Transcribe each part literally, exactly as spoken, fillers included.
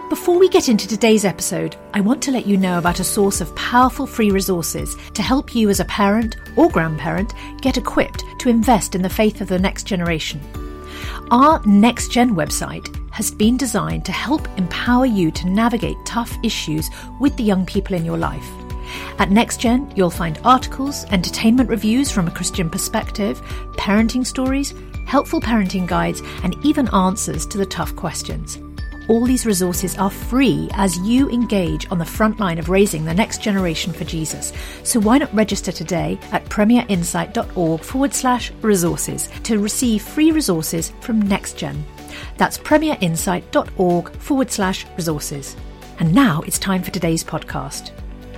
Before we get into today's episode, I want to let you know about a source of powerful free resources to help you as a parent or grandparent get equipped to invest in the faith of the next generation. Our Next Gen website has been designed to help empower you to navigate tough issues with the young people in your life. At NextGen, you'll find articles, entertainment reviews from a Christian perspective, parenting stories, helpful parenting guides, and even answers to the tough questions. All these resources are free as you engage on the front line of raising the next generation for Jesus. So why not register today at premierinsight.org forward slash resources to receive free resources from NextGen. That's premierinsight.org forward slash resources. And now it's time for today's podcast.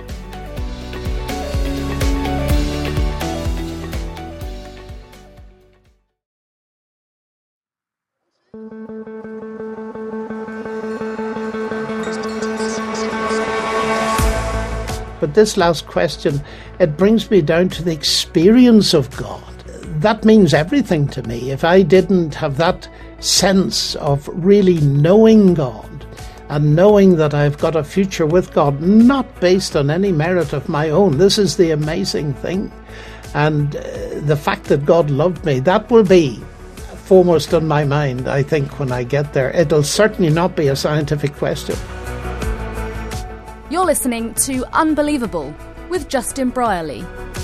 But this last question, it brings me down to the experience of God. That means everything to me. If I didn't have that sense of really knowing God and knowing that I've got a future with God, not based on any merit of my own, this is the amazing thing. And uh, the fact that God loved me, that will be foremost on my mind, I think, when I get there. It'll certainly not be a scientific question. You're listening to Unbelievable with Justin Brierley.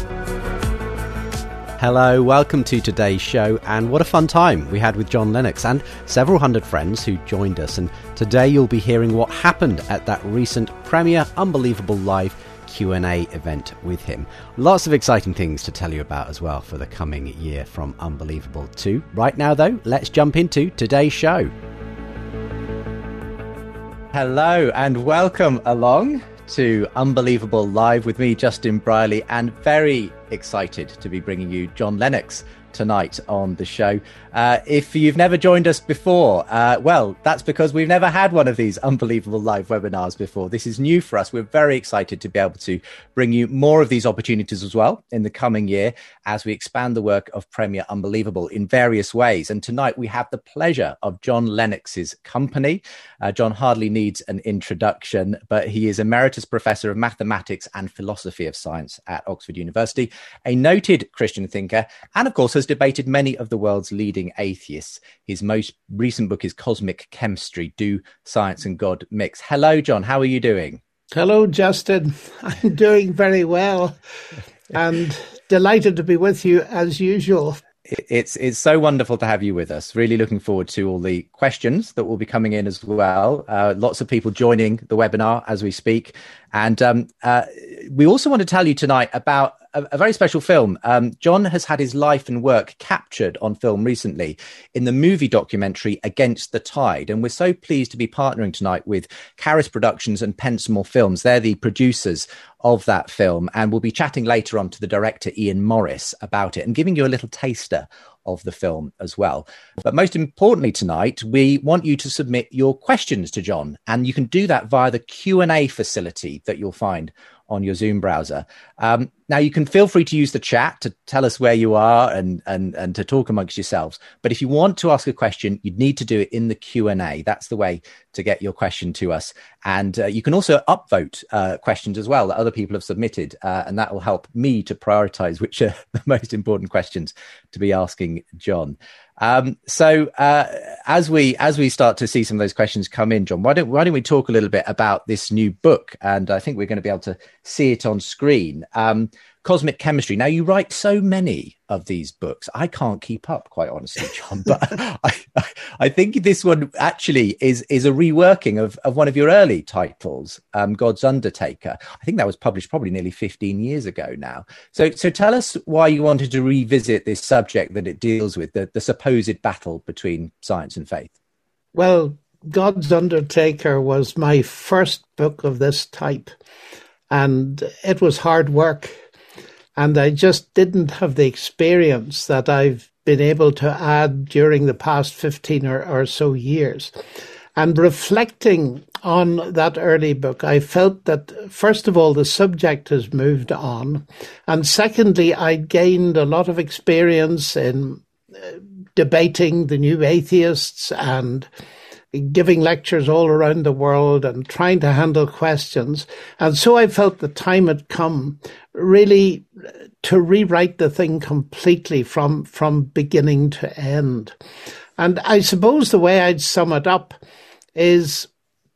Hello, welcome to today's show, and what a fun time we had with John Lennox and several hundred friends who joined us. And today you'll be hearing what happened at that recent Premier Unbelievable Live Q and A event with him. Lots of exciting things to tell you about as well for the coming year from Unbelievable too. Right now though, let's jump into today's show. Hello and welcome along to Unbelievable Live with me, Justin Brierley, and very excited to be bringing you John Lennox tonight on the show. Uh, if you've never joined us before, uh, well, that's because we've never had one of these Unbelievable Live webinars before. This is new for us. We're very excited to be able to bring you more of these opportunities as well in the coming year as we expand the work of Premier Unbelievable in various ways. And tonight we have the pleasure of John Lennox's company. Uh, John hardly needs an introduction, but he is Emeritus Professor of Mathematics and Philosophy of Science at Oxford University, a noted Christian thinker, and of course has debated many of the world's leading atheists. His most recent book is Cosmic Chemistry: Do Science and God Mix? Hello, John. How are you doing? Hello, Justin. I'm doing very well and delighted to be with you as usual. It's it's so wonderful to have you with us. Really looking forward to all the questions that will be coming in as well. Uh, lots of people joining the webinar as we speak. And um, uh, we also want to tell you tonight about a, a very special film. Um, John has had his life and work captured on film recently in the movie documentary Against the Tide. And we're so pleased to be partnering tonight with Caris Productions and Pensmore Films. They're the producers of that film. And we'll be chatting later on to the director, Ian Morris, about it and giving you a little taster of the film as well. But most importantly tonight, we want you to submit your questions to John, and you can do that via the Q and A facility that you'll find on your Zoom browser. Um, now, you can feel free to use the chat to tell us where you are and, and, and to talk amongst yourselves. But if you want to ask a question, you'd need to do it in the Q and A. That's the way to get your question to us. And uh, you can also upvote uh, questions as well that other people have submitted. Uh, and that will help me to prioritize which are the most important questions to be asking John. Um, so uh, as we as we start to see some of those questions come in, John, why don't why don't we talk a little bit about this new book? And I think we're going to be able to see it on screen. Um, Cosmic Chemistry. Now, you write so many of these books. I can't keep up, quite honestly, John. But I, I think this one actually is is a reworking of, of one of your early titles, um, God's Undertaker. I think that was published probably nearly fifteen years ago now. So so tell us why you wanted to revisit this subject that it deals with, the, the supposed battle between science and faith. Well, God's Undertaker was my first book of this type, and it was hard work. And I just didn't have the experience that I've been able to add during the past fifteen or, or so years. And reflecting on that early book, I felt that, first of all, the subject has moved on. And secondly, I gained a lot of experience in uh, debating the new atheists and giving lectures all around the world and trying to handle questions. And so I felt the time had come really to rewrite the thing completely from, from beginning to end. And I suppose the way I'd sum it up is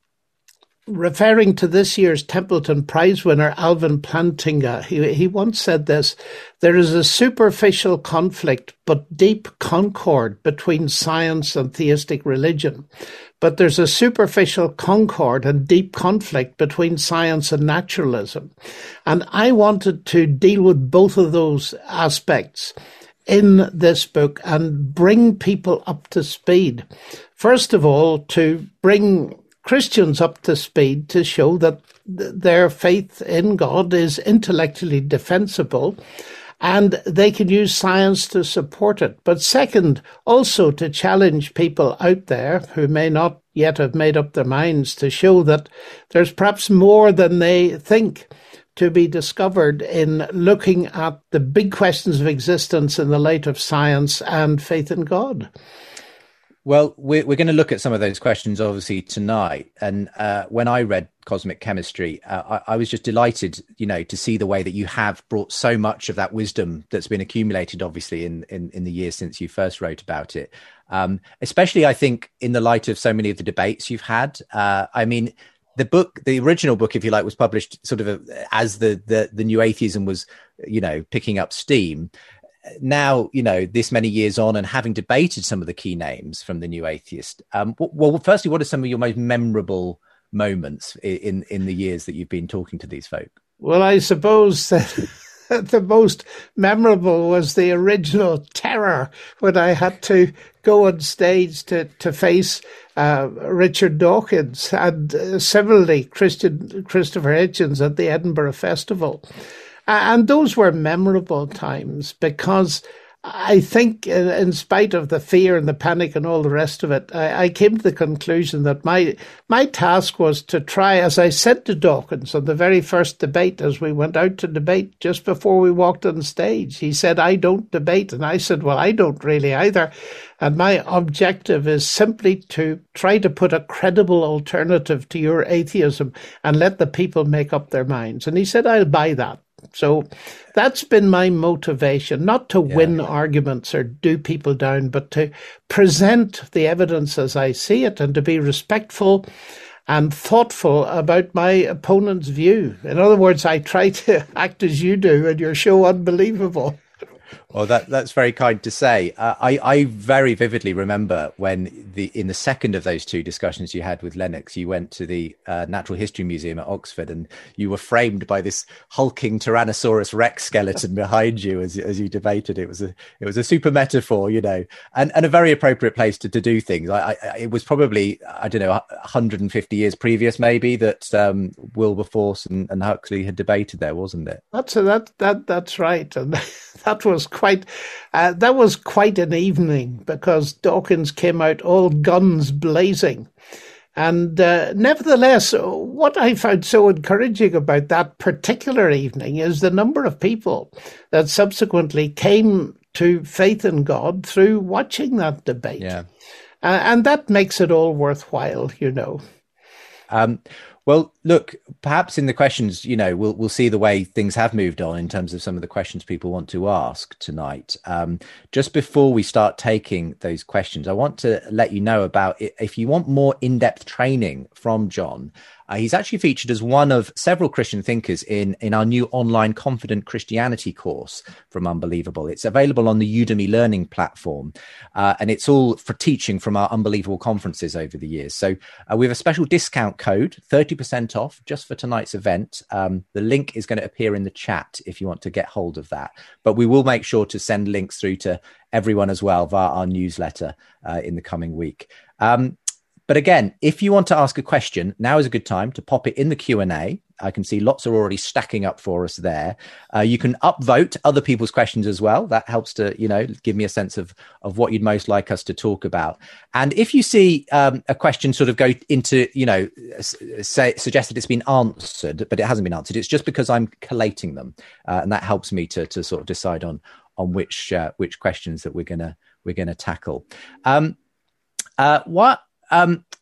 referring to this year's Templeton Prize winner, Alvin Plantinga. He, he once said this: there is a superficial conflict but deep concord between science and theistic religion. But there's a superficial concord and deep conflict between science and naturalism. And I wanted to deal with both of those aspects in this book and bring people up to speed. First of all, to bring Christians up to speed to show that th- their faith in God is intellectually defensible and they can use science to support it. But second, also to challenge people out there who may not yet have made up their minds, to show that there's perhaps more than they think to be discovered in looking at the big questions of existence in the light of science and faith in God. Well, we're, we're going to look at some of those questions, obviously, tonight. And uh, when I read Cosmic Chemistry, uh, I, I was just delighted, you know, to see the way that you have brought so much of that wisdom that's been accumulated, obviously, in, in, in the years since you first wrote about it. Um, especially, I think, in the light of so many of the debates you've had. Uh, I mean, the book, the original book, if you like, was published sort of a, as the, the, the new atheism was, you know, picking up steam. Now, you know, this many years on and having debated some of the key names from the New Atheist, um, well, firstly, what are some of your most memorable moments in, in the years that you've been talking to these folk? Well, I suppose that the most memorable was the original terror when I had to go on stage to, to face uh, Richard Dawkins and uh, similarly Christian Christopher Hitchens at the Edinburgh Festival. And those were memorable times because I think in spite of the fear and the panic and all the rest of it, I, I came to the conclusion that my my task was to try, as I said to Dawkins on the very first debate, as we went out to debate just before we walked on stage, he said, I don't debate. And I said, well, I don't really either. And my objective is simply to try to put a credible alternative to your atheism and let the people make up their minds. And he said, I'll buy that. So that's been my motivation, not to yeah. win arguments or do people down, but to present the evidence as I see it and to be respectful and thoughtful about my opponent's view. In other words, I try to act as you do in your show Unbelievable. Well, that that's very kind to say. Uh, I, I very vividly remember when the in the second of those two discussions you had with Lennox, you went to the uh, Natural History Museum at Oxford, and you were framed by this hulking Tyrannosaurus Rex skeleton behind you as as you debated. It was a it was a super metaphor, you know, and, and a very appropriate place to, to do things. I, I it was probably I don't know one hundred fifty years previous maybe that um, Wilberforce and, and Huxley had debated there, wasn't it? That's a, that that that's right, and that was. Quite, uh, that was quite an evening because Dawkins came out all guns blazing. And uh, nevertheless, what I found so encouraging about that particular evening is the number of people that subsequently came to faith in God through watching that debate. Yeah. Uh, and that makes it all worthwhile, you know. Um, well, look, perhaps in the questions, you know, we'll we'll see the way things have moved on in terms of some of the questions people want to ask tonight. Um, just before we start taking those questions, I want to let you know about if you want more in-depth training from John. Uh, he's actually featured as one of several Christian thinkers in, in our new online Confident Christianity course from Unbelievable. It's available on the Udemy learning platform, uh, and it's all for teaching from our Unbelievable conferences over the years. So uh, we have a special discount code, thirty percent off, just for tonight's event. Um, the link is going to appear in the chat if you want to get hold of that. But we will make sure to send links through to everyone as well via our newsletter uh, in the coming week. Um, But again, if you want to ask a question, now is a good time to pop it in the Q and A. I can see lots are already stacking up for us there. Uh, you can upvote other people's questions as well. That helps to, you know, give me a sense of, of what you'd most like us to talk about. And if you see um, a question sort of go into, you know, say, suggest that it's been answered, but it hasn't been answered, it's just because I'm collating them. Uh, and that helps me to to sort of decide on on which uh, which questions that we're gonna we're gonna tackle. Um, uh, what? Um,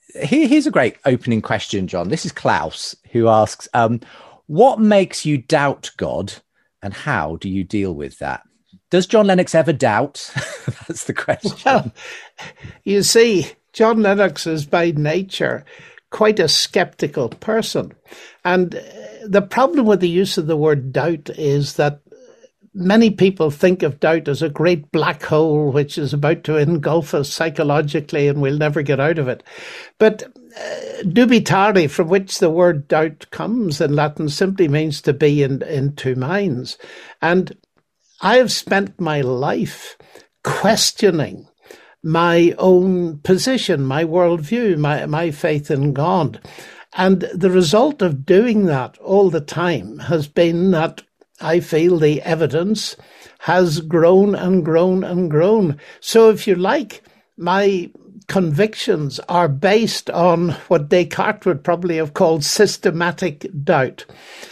here, here's a great opening question, John. This is Klaus, who asks, um, what makes you doubt God, and how do you deal with that? Does John Lennox ever doubt? That's the question. Well, you see, John Lennox is by nature quite a skeptical person. And the problem with the use of the word doubt is that many people think of doubt as a great black hole which is about to engulf us psychologically and we'll never get out of it. But uh, dubitare, from which the word doubt comes in Latin, simply means to be in, in two minds. And I have spent my life questioning my own position, my worldview, my, my faith in God. And the result of doing that all the time has been that I feel the evidence has grown and grown and grown. So if you like, my convictions are based on what Descartes would probably have called systematic doubt.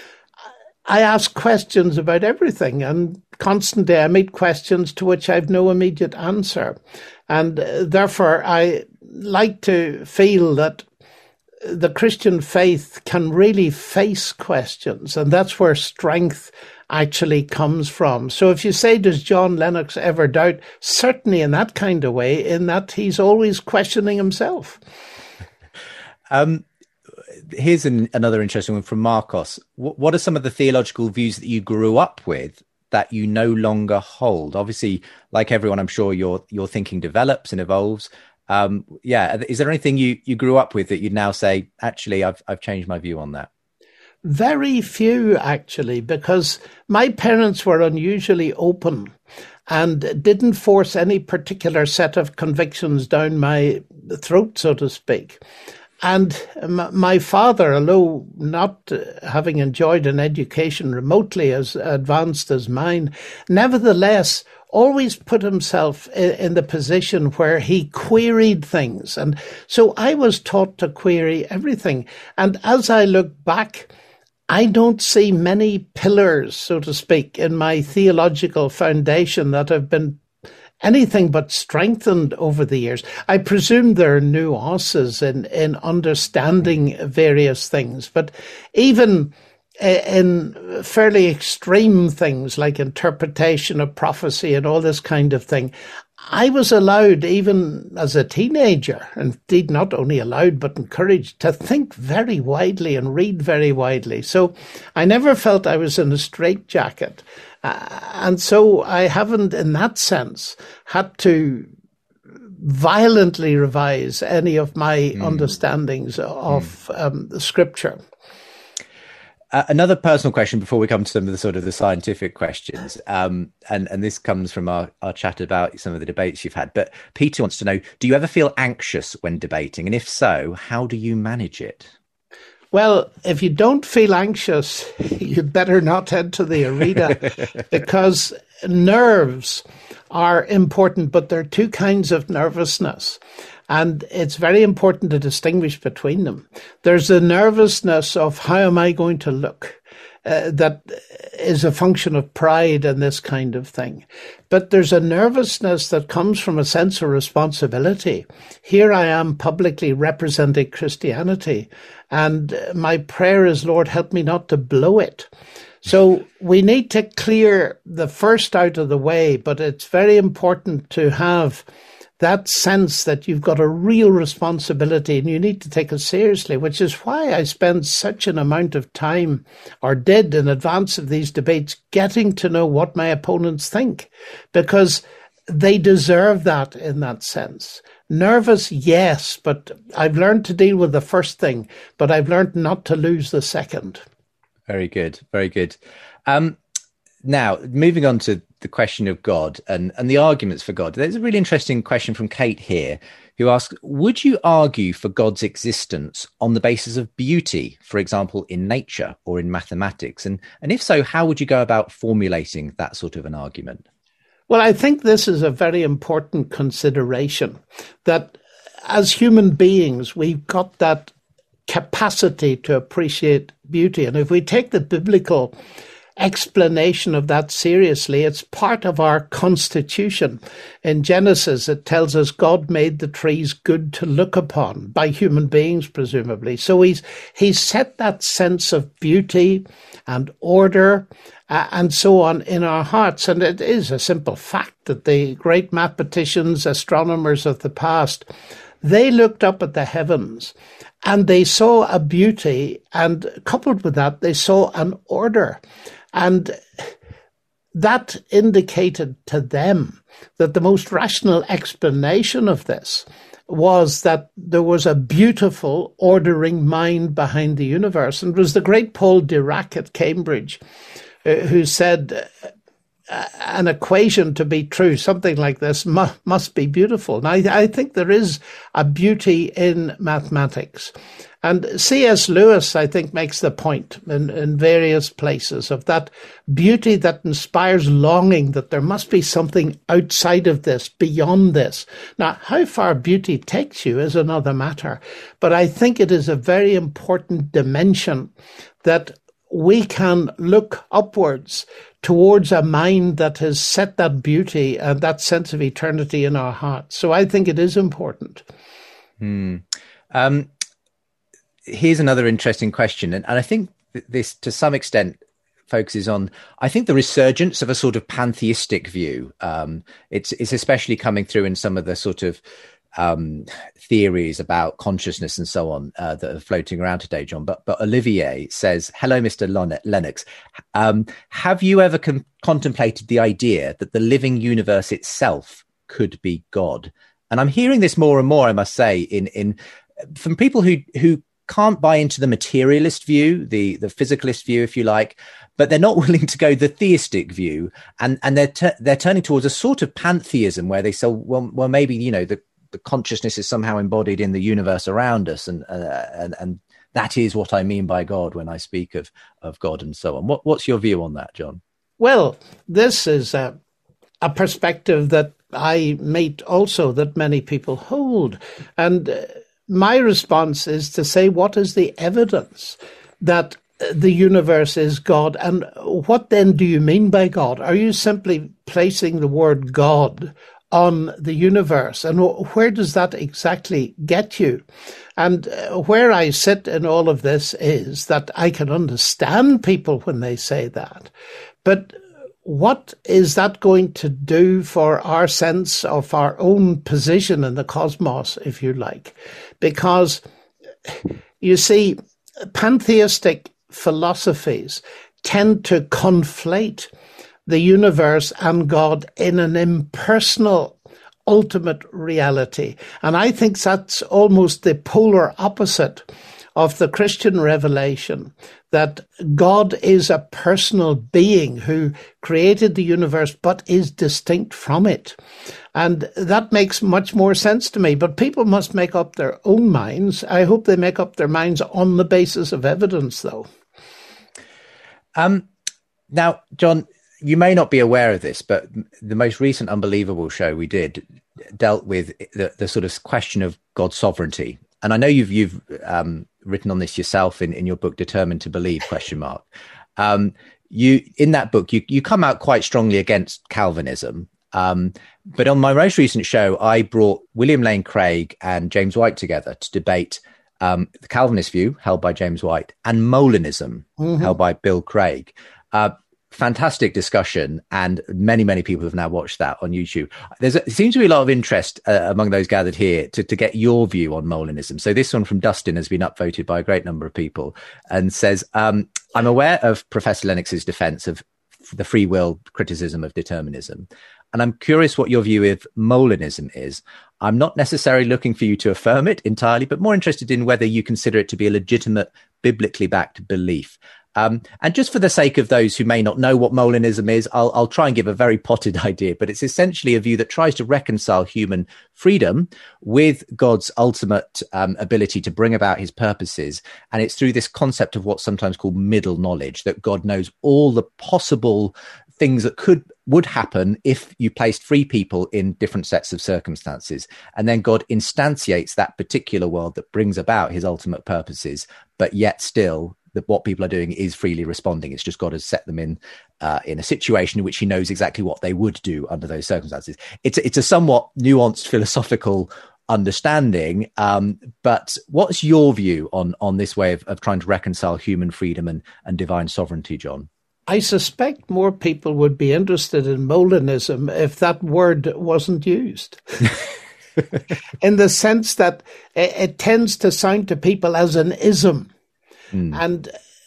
I ask questions about everything, and constantly I meet questions to which I have no immediate answer. And therefore I like to feel that the Christian faith can really face questions, and that's where strength actually comes from. So if you say, does John Lennox ever doubt? Certainly in that kind of way, in that he's always questioning himself. Um, here's an, another interesting one from Marcos. W- what are some of the theological views that you grew up with that you no longer hold? Obviously, like everyone, I'm sure your your thinking develops and evolves. Um, yeah, is there anything you, you grew up with that you'd now say, actually, I've I've changed my view on that? Very few, actually, because my parents were unusually open and didn't force any particular set of convictions down my throat, so to speak. And my father, although not having enjoyed an education remotely as advanced as mine, nevertheless always put himself in the position where he queried things. And so I was taught to query everything. And as I look back, I don't see many pillars, so to speak, in my theological foundation that have been anything but strengthened over the years. I presume there are nuances in, in understanding various things, but even in fairly extreme things like interpretation of prophecy and all this kind of thing, I was allowed, even as a teenager, indeed not only allowed but encouraged, to think very widely and read very widely. So I never felt I was in a straitjacket. Uh, and so I haven't, in that sense, had to violently revise any of my mm. understandings of mm. um, the scripture. Uh, another personal question before we come to some of the sort of the scientific questions, um, and, and this comes from our, our chat about some of the debates you've had. But Peter wants to know, do you ever feel anxious when debating? And if so, how do you manage it? Well, if you don't feel anxious, you better not head to the arena because nerves are important, but there are two kinds of nervousness. And it's very important to distinguish between them. There's the nervousness of how am I going to look? Uh, that is a function of pride and this kind of thing. But there's a nervousness that comes from a sense of responsibility. Here I am publicly representing Christianity, and my prayer is, Lord, help me not to blow it. So we need to clear the first out of the way, but it's very important to have that sense that you've got a real responsibility and you need to take it seriously, which is why I spend such an amount of time, or did in advance of these debates, getting to know what my opponents think, because they deserve that in that sense. Nervous, yes, but I've learned to deal with the first thing, but I've learned not to lose the second. Very good, very good. Um, now, moving on to the question of God and, and the arguments for God. There's a really interesting question from Kate here, who asks, would you argue for God's existence on the basis of beauty, for example, in nature or in mathematics? And, and if so, how would you go about formulating that sort of an argument? Well, I think this is a very important consideration, that as human beings, we've got that capacity to appreciate beauty. And if we take the biblical explanation of that seriously. It's part of our constitution. In Genesis, it tells us God made the trees good to look upon, by human beings, presumably. So he's, he's set that sense of beauty and order uh, and so on in our hearts. And it is a simple fact that the great mathematicians, astronomers of the past, they looked up at the heavens and they saw a beauty, and coupled with that, they saw an order. And that indicated to them that the most rational explanation of this was that there was a beautiful, ordering mind behind the universe. And it was the great Paul Dirac at Cambridge uh, who said, uh, an equation to be true, something like this, mu- must be beautiful. And I, I think there is a beauty in mathematics. And C S Lewis, I think, makes the point in, in various places of that beauty that inspires longing, that there must be something outside of this, beyond this. Now, how far beauty takes you is another matter. But I think it is a very important dimension that we can look upwards towards a mind that has set that beauty and that sense of eternity in our hearts. So I think it is important. Hmm. Um, here's another interesting question. And, and I think th- this, to some extent, focuses on, I think, the resurgence of a sort of pantheistic view. Um, it's, it's especially coming through in some of the sort of um, theories about consciousness and so on uh, that are floating around today, John. But but Olivier says, hello, Mister Lennox. Um, have you ever con- contemplated the idea that the living universe itself could be God? And I'm hearing this more and more, I must say, in in from people who who can't buy into the materialist view, the the physicalist view, if you like, but they're not willing to go the theistic view, and and they're t- they're turning towards a sort of pantheism where they say, well, well, maybe you know the the consciousness is somehow embodied in the universe around us, and uh, and and that is what I mean by God when I speak of of God and so on. What what's your view on that, John? Well, this is a a perspective that I meet also that many people hold, and uh, my response is to say, what is the evidence that the universe is God? And what then do you mean by God? Are you simply placing the word God on the universe? And where does that exactly get you? And where I sit in all of this is that I can understand people when they say that. But what is that going to do for our sense of our own position in the cosmos, if you like? Because, you see, pantheistic philosophies tend to conflate the universe and God in an impersonal, ultimate reality. And I think that's almost the polar opposite of the Christian revelation, that God is a personal being who created the universe but is distinct from it. And that makes much more sense to me. But people must make up their own minds. I hope they make up their minds on the basis of evidence, though. Um, now, John, you may not be aware of this, but the most recent Unbelievable show we did dealt with the, the sort of question of God's sovereignty. And I know you've you've um, written on this yourself in, in your book, Determined to Believe, question mark. Um, you in that book, you, you come out quite strongly against Calvinism. Um, but on my most recent show, I brought William Lane Craig and James White together to debate um, the Calvinist view held by James White and Molinism mm-hmm. held by Bill Craig. Uh, fantastic discussion, and many, many people have now watched that on YouTube. There's a, there seems to be a lot of interest uh, among those gathered here to, to get your view on Molinism. So this one from Dustin has been upvoted by a great number of people and says, um, I'm aware of Professor Lennox's defense of the free will criticism of determinism, and I'm curious what your view of Molinism is. I'm not necessarily looking for you to affirm it entirely, but more interested in whether you consider it to be a legitimate, biblically backed belief. Um, and just for the sake of those who may not know what Molinism is, I'll, I'll try and give a very potted idea, but it's essentially a view that tries to reconcile human freedom with God's ultimate um, ability to bring about his purposes. And it's through this concept of what's sometimes called middle knowledge, that God knows all the possible things that could would happen if you placed free people in different sets of circumstances. And then God instantiates that particular world that brings about his ultimate purposes, but yet still that what people are doing is freely responding. It's just God has set them in uh, in a situation in which he knows exactly what they would do under those circumstances. It's, it's a somewhat nuanced philosophical understanding, um, but what's your view on, on this way of, of trying to reconcile human freedom and, and divine sovereignty, John? I suspect more people would be interested in Molinism if that word wasn't used. In the sense that it, it tends to sound to people as an ism. Mm. And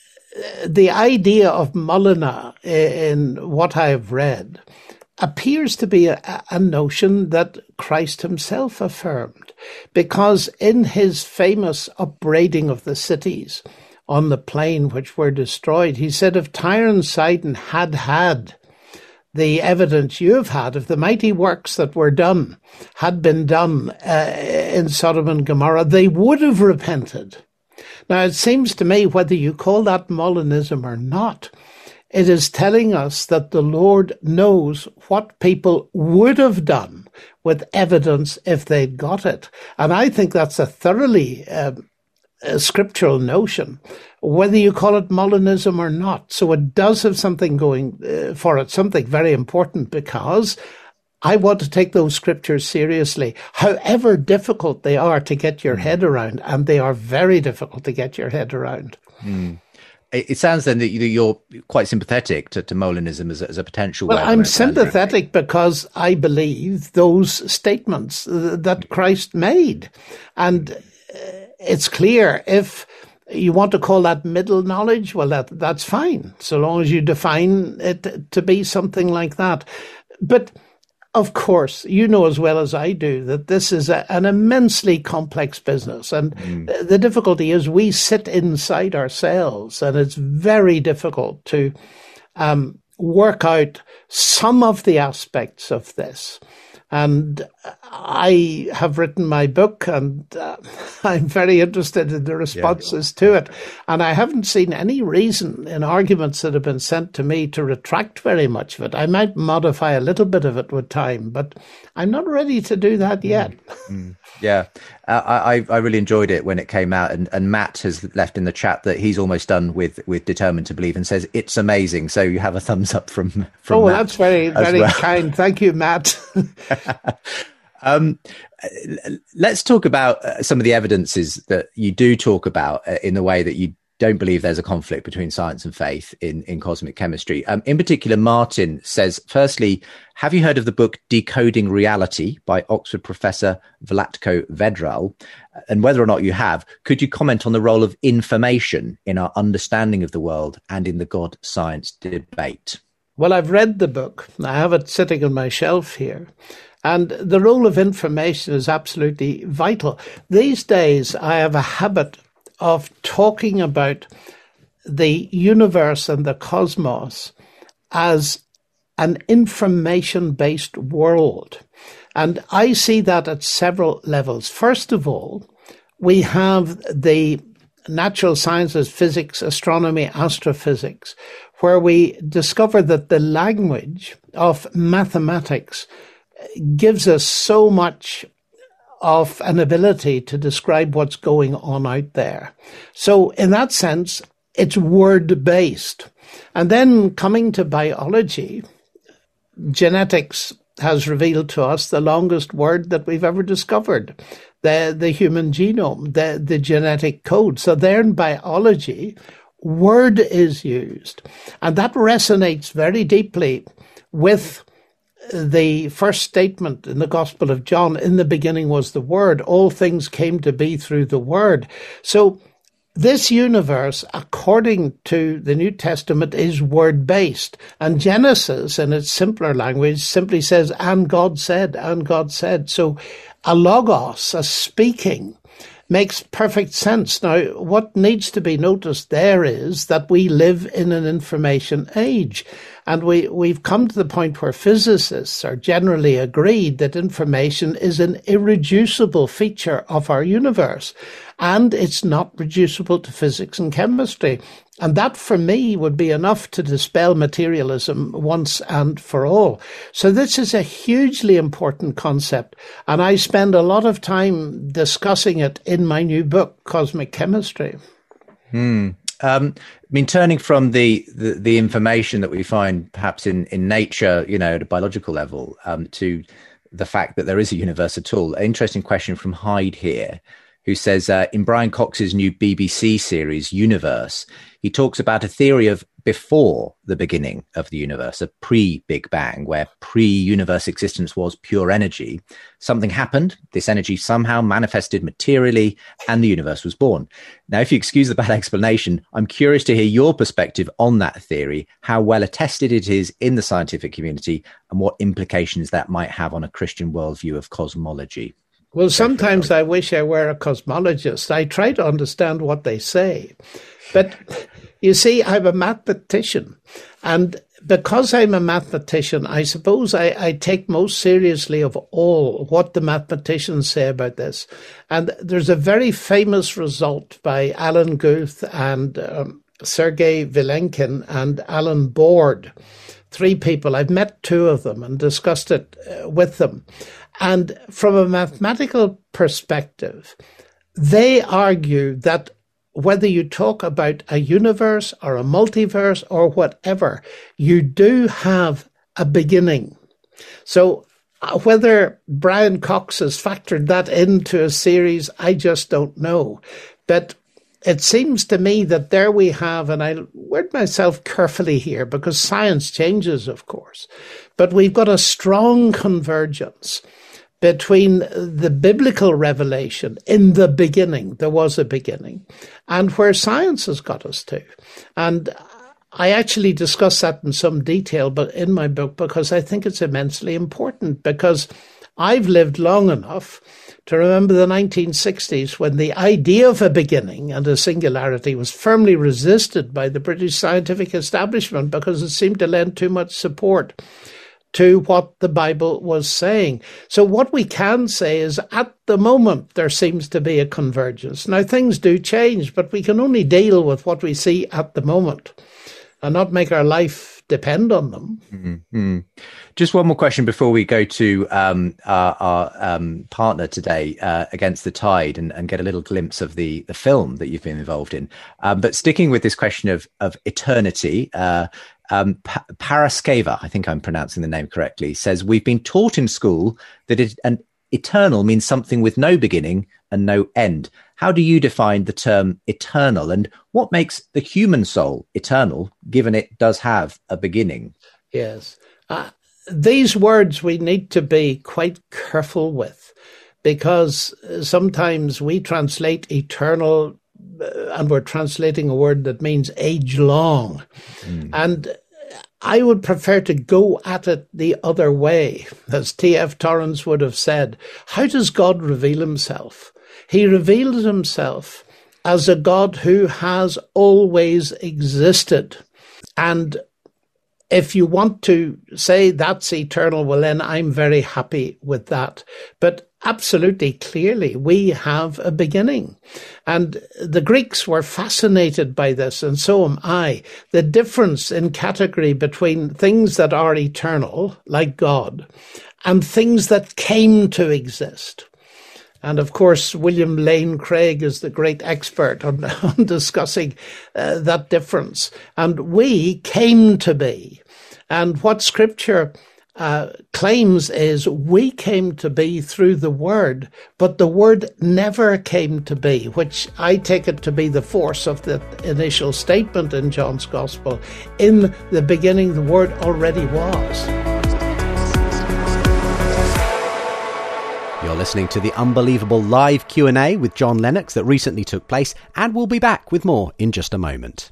the idea of Molina in what I've read appears to be a, a notion that Christ himself affirmed, because in his famous upbraiding of the cities on the plain which were destroyed, he said, if Tyre and Sidon had had the evidence you've had, if the mighty works that were done had been done uh, in Sodom and Gomorrah, they would have repented. Now, it seems to me, whether you call that Molinism or not, it is telling us that the Lord knows what people would have done with evidence if they'd got it. And I think that's a thoroughly uh, a scriptural notion, whether you call it Molinism or not. So it does have something going uh, for it, something very important, because I want to take those scriptures seriously, however difficult they are to get your head around, and they are very difficult to get your head around. Mm. It sounds then that you're quite sympathetic to, to Molinism as a, as a potential. Well, I'm sympathetic because I believe those statements that Christ made. And it's clear, if you want to call that middle knowledge, well, that that's fine, so long as you define it to be something like that. But of course, you know as well as I do that this is a, an immensely complex business. And mm. the difficulty is we sit inside ourselves, and it's very difficult to um, work out some of the aspects of this. And I have written my book, and uh, I'm very interested in the responses yeah. to it. And I haven't seen any reason in arguments that have been sent to me to retract very much of it. I might modify a little bit of it with time, but I'm not ready to do that yet. Mm-hmm. Yeah, uh, I, I really enjoyed it when it came out, and, and Matt has left in the chat that he's almost done with, with Determined to Believe and says it's amazing. So you have a thumbs up from from. Oh, Matt that's very very well. kind. Thank you, Matt. um, let's talk about uh, some of the evidences that you do talk about uh, in the way that you don't believe there's a conflict between science and faith in, in cosmic chemistry. Um, in particular, Martin says, firstly, have you heard of the book Decoding Reality by Oxford professor Vlatko Vedral? And whether or not you have, could you comment on the role of information in our understanding of the world and in the God-science debate? Well, I've read the book. I have it sitting on my shelf here. And the role of information is absolutely vital. These days, I have a habit of talking about the universe and the cosmos as an information-based world. And I see that at several levels. First of all, we have the natural sciences, physics, astronomy, astrophysics, where we discover that the language of mathematics gives us so much of an ability to describe what's going on out there. So in that sense, it's word-based. And then coming to biology, genetics has revealed to us the longest word that we've ever discovered, the, the human genome, the, the genetic code. So there in biology, word is used. And that resonates very deeply with the first statement in the Gospel of John, in the beginning was the Word. All things came to be through the Word. So this universe, according to the New Testament, is word-based. And Genesis, in its simpler language, simply says, and God said, and God said. So a logos, a speaking, makes perfect sense. Now, what needs to be noticed there is that we live in an information age. And we, we've come to the point where physicists are generally agreed that information is an irreducible feature of our universe. And it's not reducible to physics and chemistry. And that, for me, would be enough to dispel materialism once and for all. So this is a hugely important concept. And I spend a lot of time discussing it in my new book, Cosmic Chemistry. Hmm. Um, I mean, turning from the, the, the information that we find perhaps in, in nature, you know, at a biological level, um, to the fact that there is a universe at all. An interesting question from Hyde here, who says, uh, in Brian Cox's new B B C series, Universe, he talks about a theory of before the beginning of the universe, a pre-Big Bang, where pre-universe existence was pure energy. Something happened, this energy somehow manifested materially, and the universe was born. Now, if you excuse the bad explanation, I'm curious to hear your perspective on that theory, how well attested it is in the scientific community, and what implications that might have on a Christian worldview of cosmology. Well, sometimes I wish I were a cosmologist. I try to understand what they say. But you see, I'm a mathematician. And because I'm a mathematician, I suppose I, I take most seriously of all what the mathematicians say about this. And there's a very famous result by Alan Guth and um, Sergei Vilenkin and Alan Board. Three people. I've met two of them and discussed it uh, with them. And from a mathematical perspective, they argue that whether you talk about a universe or a multiverse or whatever, you do have a beginning. So uh, whether Brian Cox has factored that into a series, I just don't know. But it seems to me that there we have, and I word myself carefully here because science changes, of course, but we've got a strong convergence between the biblical revelation, in the beginning, there was a beginning, and where science has got us to. And I actually discuss that in some detail but in my book because I think it's immensely important, because I've lived long enough to remember the nineteen sixties when the idea of a beginning and a singularity was firmly resisted by the British scientific establishment because it seemed to lend too much support to what the Bible was saying. So what we can say is at the moment there seems to be a convergence. Now things do change, but we can only deal with what we see at the moment and not make our life depend on them. Mm-hmm. Just one more question before we go to um, our, our um, partner today, uh, Against the Tide, and, and get a little glimpse of the, the film that you've been involved in. Um, but sticking with this question of, of eternity, uh, um, pa- Paraskeva, I think I'm pronouncing the name correctly, says, we've been taught in school that it, an eternal means something with no beginning and no end. How do you define the term eternal, and what makes the human soul eternal, given it does have a beginning? Yes. Uh, these words we need to be quite careful with, because sometimes we translate eternal uh, and we're translating a word that means age long. Mm. And I would prefer to go at it the other way. As T F Torrance would have said, how does God reveal himself? He reveals himself as a God who has always existed. And if you want to say that's eternal, well, then I'm very happy with that. But absolutely clearly, we have a beginning. And the Greeks were fascinated by this, and so am I. The difference in category between things that are eternal, like God, and things that came to exist. And of course, William Lane Craig is the great expert on, on discussing uh, that difference. And we came to be. And what Scripture uh, claims is we came to be through the Word, but the Word never came to be, which I take it to be the force of the initial statement in John's Gospel. In the beginning, the Word already was. You're listening to the Unbelievable live Q and A with John Lennox that recently took place, and we'll be back with more in just a moment.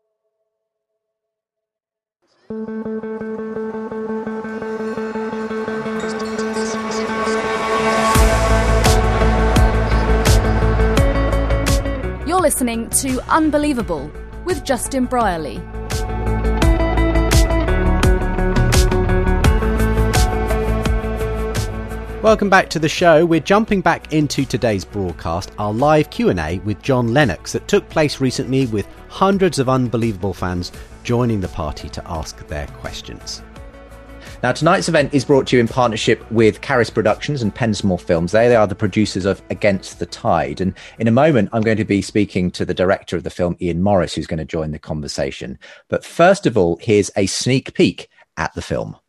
You're listening to Unbelievable with Justin Brierley. Welcome back to the show. We're jumping back into today's broadcast, our live Q and A with John Lennox that took place recently, with hundreds of Unbelievable fans joining the party to ask their questions. Now, tonight's event is brought to you in partnership with Caris Productions and Pensmore Films. They, they are the producers of Against the Tide. And in a moment, I'm going to be speaking to the director of the film, Ian Morris, who's going to join the conversation. But first of all, here's a sneak peek at the film.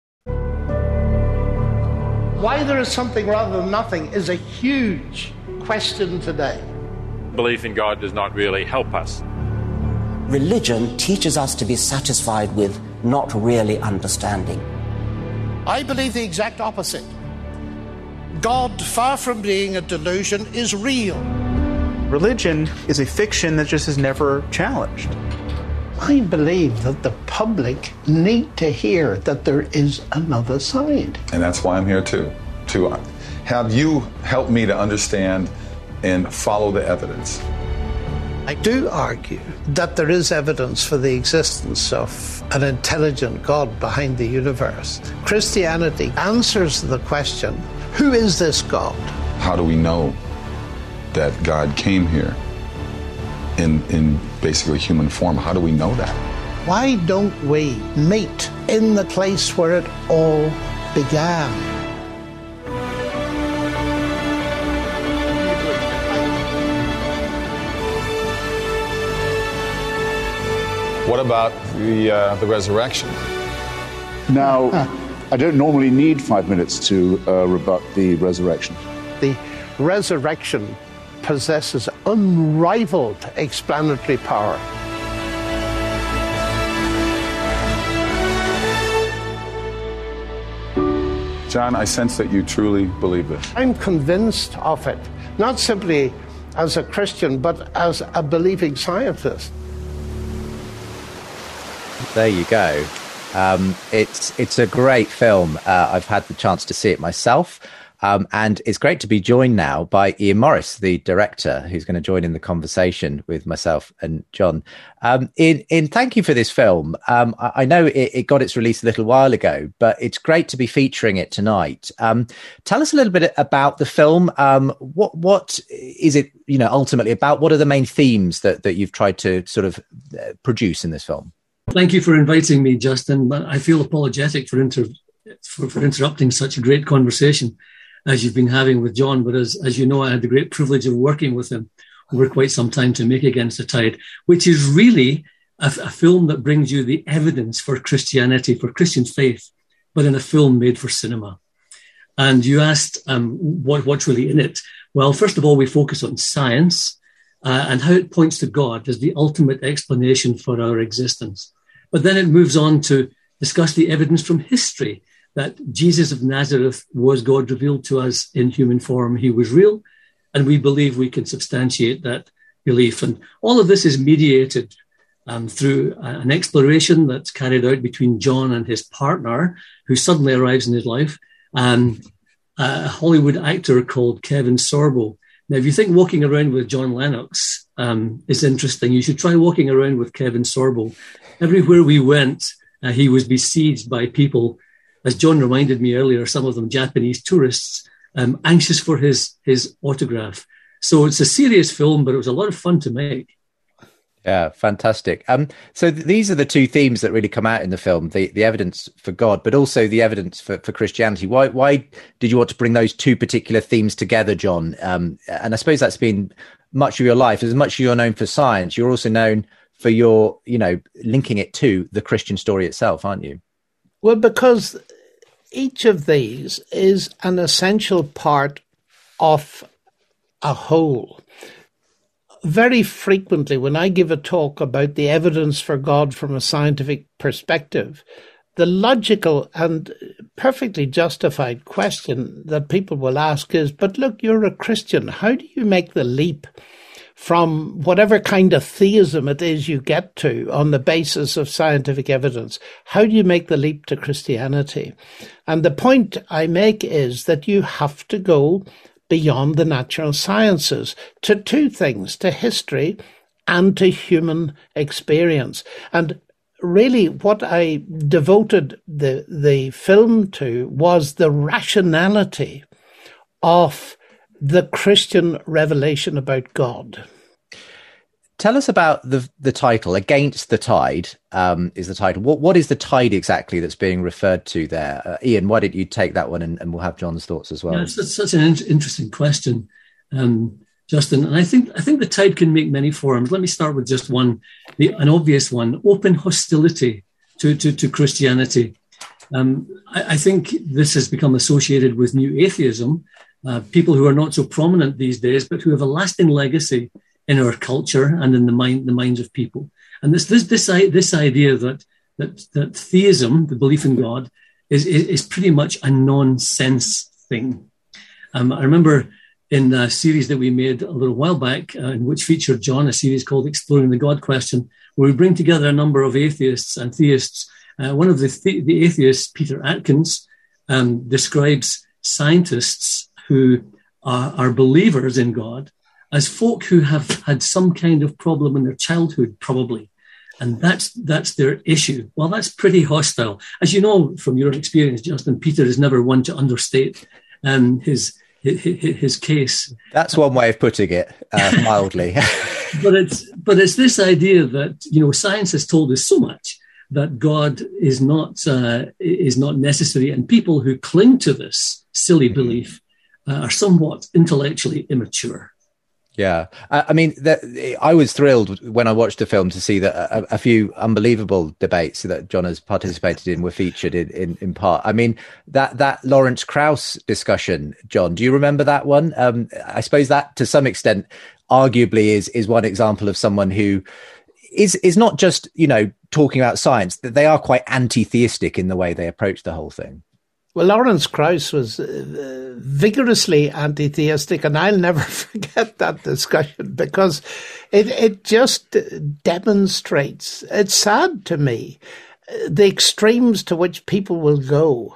Why there is something rather than nothing is a huge question today. Belief in God does not really help us. Religion teaches us to be satisfied with not really understanding. I believe the exact opposite. God, far from being a delusion, is real. Religion is a fiction that just is never challenged. I believe that the public need to hear that there is another side. And that's why I'm here too, to have you help me to understand and follow the evidence. I do argue that there is evidence for the existence of an intelligent God behind the universe. Christianity answers the question, who is this God? How do we know that God came here in, in basically human form? How do we know that? Why don't we meet in the place where it all began? What about the uh, the resurrection? Now, I don't normally need five minutes to uh, rebut the resurrection. The resurrection possesses unrivaled explanatory power. John, I sense that you truly believe this. I'm convinced of it, not simply as a Christian, but as a believing scientist. There you go. Um, it's it's a great film. Uh, I've had the chance to see it myself. Um, and it's great to be joined now by Ian Morris, the director, who's going to join in the conversation with myself and John. Um, Ian, Ian, thank you for this film. Um, I, I know it, it got its release a little while ago, but it's great to be featuring it tonight. Um, tell us a little bit about the film. Um, what what is it, you know, ultimately about? What are the main themes that, that you've tried to sort of uh, produce in this film? Thank you for inviting me, Justin, but I feel apologetic for, inter- for, for interrupting such a great conversation as you've been having with John. But as, as you know, I had the great privilege of working with him over quite some time to make Against the Tide, which is really a, a film that brings you the evidence for Christianity, for Christian faith, but in a film made for cinema. And you asked um, what, what's really in it. Well, first of all, we focus on science uh, and how it points to God as the ultimate explanation for our existence. But then it moves on to discuss the evidence from history that Jesus of Nazareth was God revealed to us in human form. He was real, and we believe we can substantiate that belief. And all of this is mediated um, through an exploration that's carried out between John and his partner, who suddenly arrives in his life, and a Hollywood actor called Kevin Sorbo. Now, if you think walking around with John Lennox um, is interesting, you should try walking around with Kevin Sorbo. Everywhere we went, uh, he was besieged by people, as John reminded me earlier, some of them Japanese tourists, um, anxious for his his autograph. So it's a serious film, but it was a lot of fun to make. Yeah, fantastic. Um, so th- these are the two themes that really come out in the film, the, the evidence for God, but also the evidence for, for Christianity. Why why did you want to bring those two particular themes together, John? Um, and I suppose that's been much of your life. As much as you're known for science, you're also known for your, you know, linking it to the Christian story itself, aren't you? Well, because each of these is an essential part of a whole. Very frequently, when I give a talk about the evidence for God from a scientific perspective, the logical and perfectly justified question that people will ask is, but look, you're a Christian. How do you make the leap from whatever kind of theism it is you get to on the basis of scientific evidence? How do you make the leap to Christianity? And the point I make is that you have to go beyond the natural sciences to two things, to history and to human experience. And really what I devoted the, the film to was the rationality of the Christian revelation about God. tell us about the the title. Against the Tide um, is the title. What what is the tide exactly that's being referred to there? Uh, Ian, why don't you take that one, and, and we'll have John's thoughts as well. Yeah, it's, it's such an in- interesting question, um, Justin. And I think I think the tide can make many forms. Let me start with just one, the, an obvious one: open hostility to to, to Christianity. Um, I, I think this has become associated with new atheism, uh, people who are not so prominent these days, but who have a lasting legacy in our culture and in the mind, the minds of people. And this this this this idea that that that theism, the belief in God, is is, is pretty much a nonsense thing. Um, I remember in a series that we made a little while back, uh, in which featured John, a series called Exploring the God Question, where we bring together a number of atheists and theists. Uh, one of the, the, the atheists, Peter Atkins, um, describes scientists who are, are believers in God as folk who have had some kind of problem in their childhood, probably. And that's that's their issue. Well, that's pretty hostile. As you know from your experience, Justin, Peter is never one to understate um, his, his his case. That's one way of putting it, uh, mildly. but it's but it's this idea that, you know, science has told us so much that God is not uh, is not necessary, and people who cling to this silly belief uh, are somewhat intellectually immature. Yeah, I, I mean, the, I was thrilled when I watched the film to see that a, a few unbelievable debates that John has participated in were featured in, in, in part. I mean, that that Lawrence Krauss discussion, John, do you remember that one? Um, I suppose that to some extent, arguably, is is one example of someone who is is not just, you know, talking about science, that they are quite anti-theistic in the way they approach the whole thing. Well, Lawrence Krauss was uh, vigorously anti-theistic, and I'll never forget that discussion because it, it just demonstrates, it's sad to me, the extremes to which people will go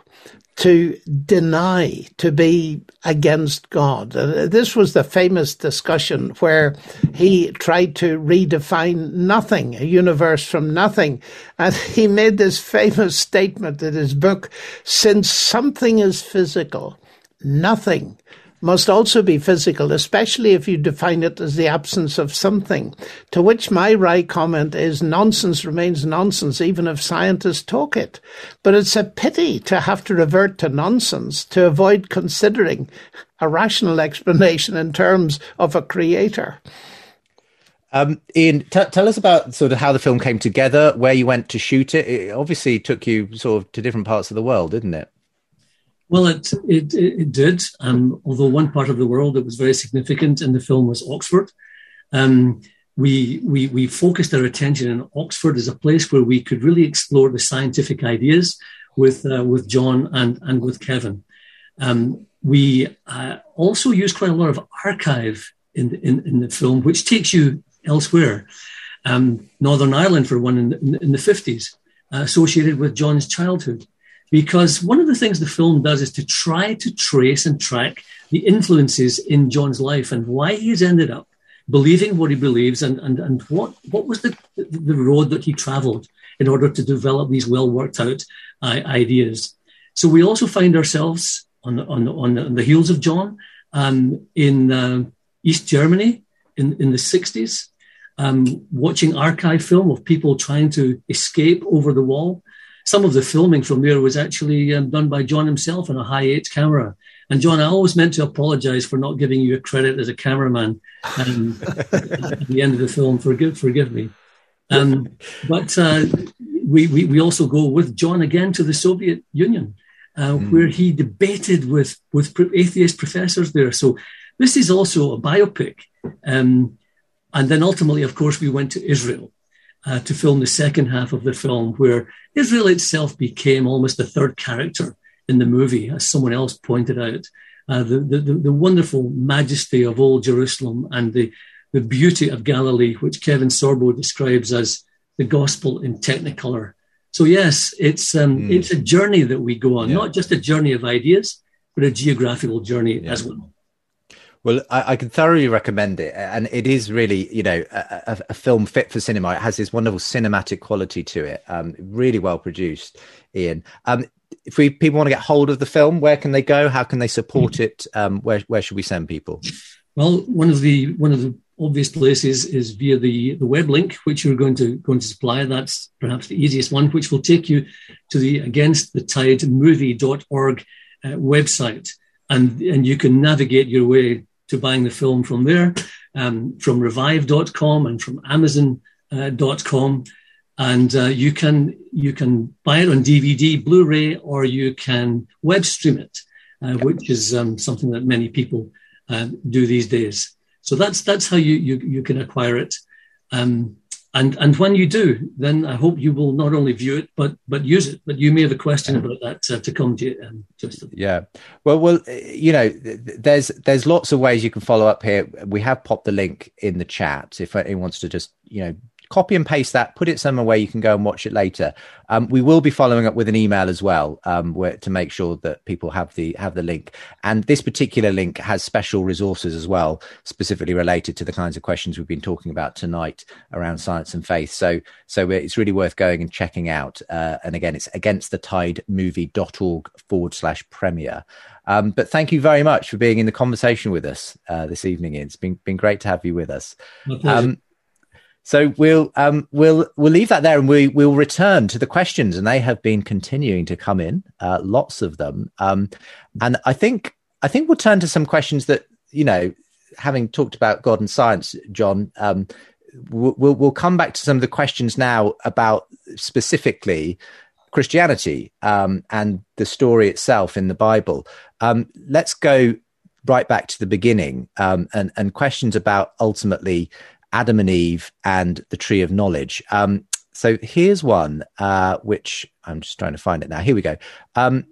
to deny, to be against God. Uh, this was the famous discussion where he tried to redefine nothing, a universe from nothing. And he made this famous statement in his book, since something is physical, nothing must also be physical, especially if you define it as the absence of something. To which my wry comment is, nonsense remains nonsense, even if scientists talk it. But it's a pity to have to revert to nonsense to avoid considering a rational explanation in terms of a creator. Um, Ian, t- tell us about sort of how the film came together, where you went to shoot it. It obviously took you sort of to different parts of the world, didn't it? Well, it it, it did. Um, although one part of the world that was very significant in the film was Oxford. Um, we we we focused our attention in Oxford as a place where we could really explore the scientific ideas with uh, with John and and with Kevin. Um, we uh, also used quite a lot of archive in in, in the film, which takes you elsewhere. Um, Northern Ireland, for one, in, in, in the fifties, uh, associated with John's childhood. Because one of the things the film does is to try to trace and track the influences in John's life and why he has ended up believing what he believes, and, and, and what, what was the, the road that he traveled in order to develop these well worked out uh, ideas. So we also find ourselves on, on, on the heels of John um, in uh, East Germany in, in the sixties, um, watching archive film of people trying to escape over the wall. Some of the filming from there was actually um, done by John himself on a high eight camera. And John, I always meant to apologize for not giving you a credit as a cameraman um, at the end of the film. Forgive, forgive me. Um, but uh, we, we we also go with John again to the Soviet Union, uh, mm. where he debated with, with atheist professors there. So this is also a biopic. Um, and then ultimately, of course, we went to Israel. Uh, to film the second half of the film, where Israel itself became almost the third character in the movie, as someone else pointed out. Uh, the, the, the wonderful majesty of old Jerusalem and the, the beauty of Galilee, which Kevin Sorbo describes as the gospel in technicolor. So yes, it's um, mm. it's a journey that we go on, yeah. Not just a journey of ideas, but a geographical journey yeah. as well. Well, I, I can thoroughly recommend it. And it is really, you know, a, a film fit for cinema. It has this wonderful cinematic quality to it. Um, really well produced, Ian. Um, if we people want to get hold of the film, where can they go? How can they support it? Um, where where should we send people? Well, one of the one of the obvious place is, is via the, the web link, which you're going to going to supply. That's perhaps the easiest one, which will take you to the against the tide movie dot org uh, website. And, and you can navigate your way to buying the film from there, um, from revive dot com and from amazon dot com. Uh, and uh, you can you can buy it on D V D, Blu-ray, or you can web stream it, uh, which is um, something that many people uh, do these days. So that's that's how you you, you can acquire it. Um, and and when you do, then I hope you will not only view it but but use it. But you may have a question about that uh, to come to you, um, Justin. Yeah. Well, well, you know, there's there's lots of ways you can follow up here. We have popped the link in the chat if anyone wants to just, you know, copy and paste that, put it somewhere where you can go and watch it later. Um, we will be following up with an email as well, um, where, to make sure that people have the have the link. And this particular link has special resources as well, specifically related to the kinds of questions we've been talking about tonight around science and faith. So, so it's really worth going and checking out. Uh, and again, it's against the tide movie dot org forward slash premiere. Um, but thank you very much for being in the conversation with us uh, this evening. It's been been great to have you with us. Um, So we'll um, we'll we'll leave that there, and we we'll return to the questions, and they have been continuing to come in, uh, lots of them. Um, and I think I think we'll turn to some questions that, you know, having talked about God and science, John, um, we'll we'll come back to some of the questions now about specifically Christianity um, and the story itself in the Bible. Um, let's go right back to the beginning um, and and questions about ultimately Adam and Eve and the tree of knowledge. Um, so here's one, uh, which I'm just trying to find it now. Here we go. Um,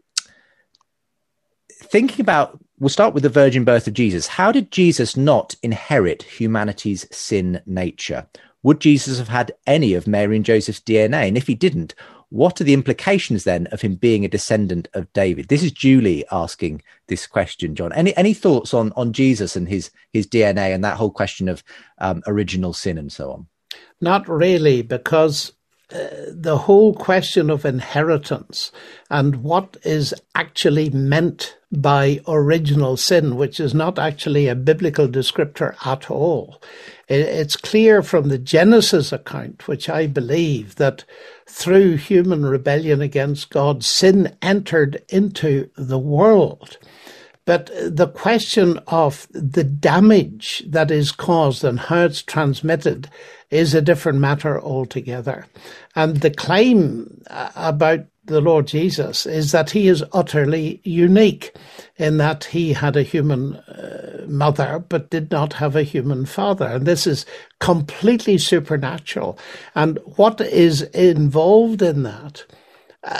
thinking about, we'll start with the virgin birth of Jesus. How did Jesus not inherit humanity's sin nature? Would Jesus have had any of Mary and Joseph's D N A? And if he didn't, what are the implications then of him being a descendant of David? This is Julie asking this question, John. Any any thoughts on on Jesus and his his D N A and that whole question of um, original sin and so on? Not really, because uh, the whole question of inheritance and what is actually meant by original sin, which is not actually a biblical descriptor at all. It's clear from the Genesis account, which I believe, that through human rebellion against God, sin entered into the world. But the question of the damage that is caused and how it's transmitted is a different matter altogether. And the claim about the Lord Jesus is that he is utterly unique in that he had a human uh, mother but did not have a human father. And this is completely supernatural. And what is involved in that uh,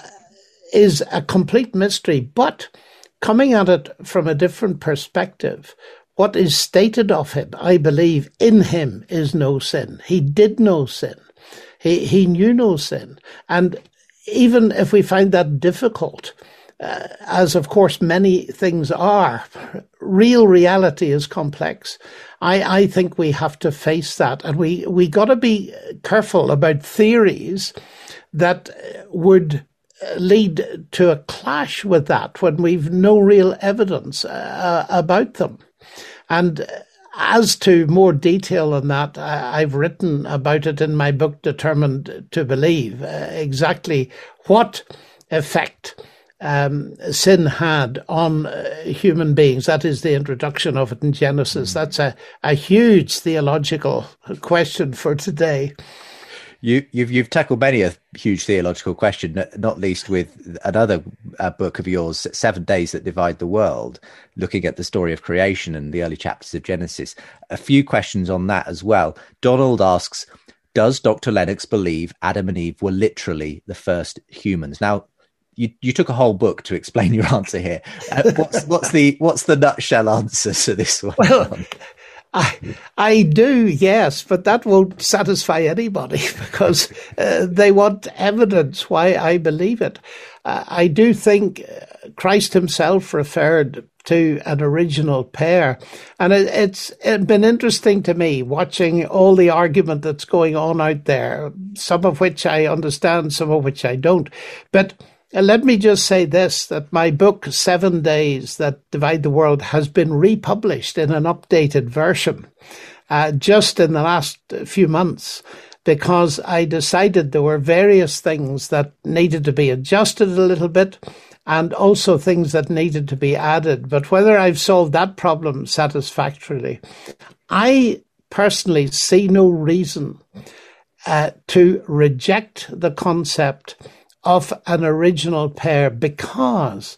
is a complete mystery. But coming at it from a different perspective, what is stated of him, I believe, in him is no sin. He did no sin. He, he knew no sin. And even if we find that difficult, uh, as of course many things are, real reality is complex. I, I think we have to face that. And we, we got to be careful about theories that would lead to a clash with that when we've no real evidence uh, about them. And as to more detail on that, I've written about it in my book, Determined to Believe, uh, exactly what effect um, sin had on uh, human beings. That is the introduction of it in Genesis. That's a, a huge theological question for today. You, you've you've tackled many a huge theological question, not least with another uh, book of yours, Seven Days That Divide the World, looking at the story of creation and the early chapters of Genesis. A few questions on that as well. Donald asks, does Doctor Lennox believe Adam and Eve were literally the first humans? Now, you, you took a whole book to explain your answer here. Uh, what's, what's the what's the nutshell answer to this one? Well, I, I do, yes, but that won't satisfy anybody because uh, they want evidence why I believe it. Uh, I do think Christ himself referred to an original pair. And it, it's it been interesting to me watching all the argument that's going on out there, some of which I understand, some of which I don't. But Uh, let me just say this, that my book, Seven Days That Divide the World, has been republished in an updated version. uh, just in the last few months, because I decided there were various things that needed to be adjusted a little bit and also things that needed to be added. But whether I've solved that problem satisfactorily, I personally see no reason uh, to reject the concept of an original pair, because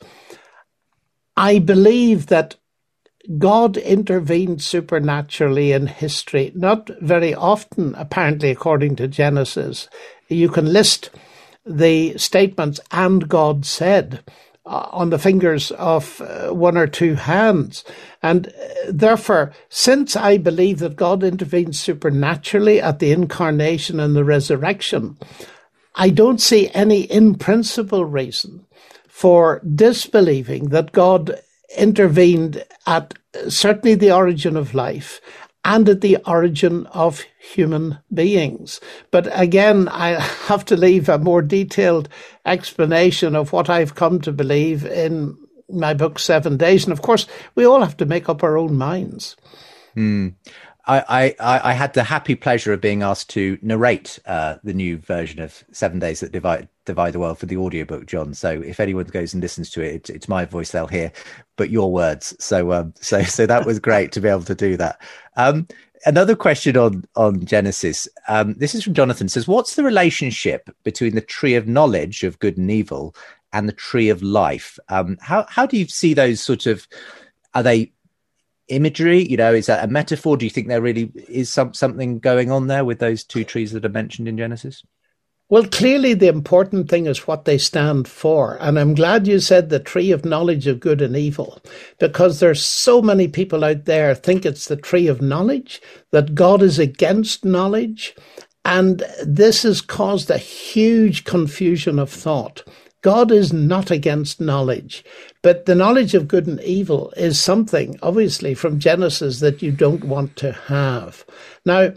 I believe that God intervened supernaturally in history, not very often, apparently, according to Genesis. You can list the statements "and God said" uh, on the fingers of uh, one or two hands. And uh, therefore, since I believe that God intervened supernaturally at the incarnation and the resurrection, I don't see any in principle reason for disbelieving that God intervened at certainly the origin of life and at the origin of human beings. But again, I have to leave a more detailed explanation of what I've come to believe in my book, Seven Days. And of course, we all have to make up our own minds. Hmm. I, I, I had the happy pleasure of being asked to narrate uh, the new version of Seven Days That Divide, Divide the World for the audiobook, John. So if anyone goes and listens to it, it's, it's my voice they'll hear, but your words. So um, so so that was great to be able to do that. Um, another question on, on Genesis. Um, this is from Jonathan. It says, what's the relationship between the tree of knowledge of good and evil and the tree of life? Um, how, how do you see those sort of, are they imagery, you know, is that a metaphor? Do you think there really is some something going on there with those two trees that are mentioned in Genesis? Well, clearly the important thing is what they stand for. And I'm glad you said the tree of knowledge of good and evil, because there's so many people out there think it's the tree of knowledge, that God is against knowledge. And this has caused a huge confusion of thought. God is not against knowledge, but the knowledge of good and evil is something, obviously, from Genesis that you don't want to have. Now,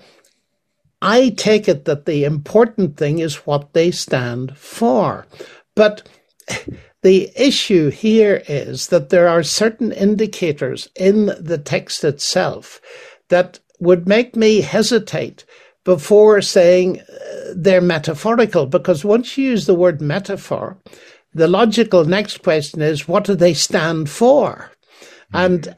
I take it that the important thing is what they stand for. But the issue here is that there are certain indicators in the text itself that would make me hesitate before saying they're metaphorical, because once you use the word metaphor, the logical next question is, what do they stand for? And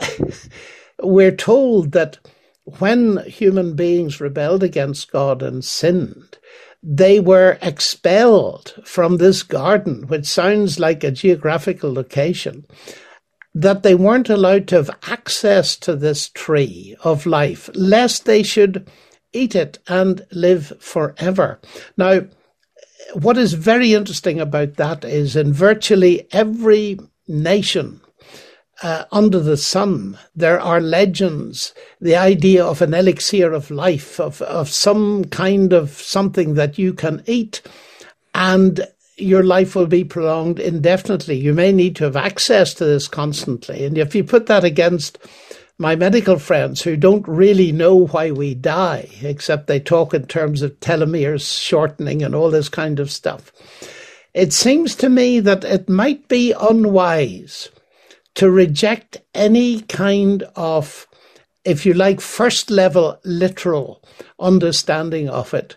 we're told that when human beings rebelled against God and sinned, they were expelled from this garden, which sounds like a geographical location, that they weren't allowed to have access to this tree of life, lest they should eat it and live forever. Now, what is very interesting about that is in virtually every nation uh, under the sun, there are legends, the idea of an elixir of life, of, of some kind of something that you can eat and your life will be prolonged indefinitely. You may need to have access to this constantly. And if you put that against my medical friends who don't really know why we die, except they talk in terms of telomeres shortening and all this kind of stuff, it seems to me that it might be unwise to reject any kind of, if you like, first level literal understanding of it,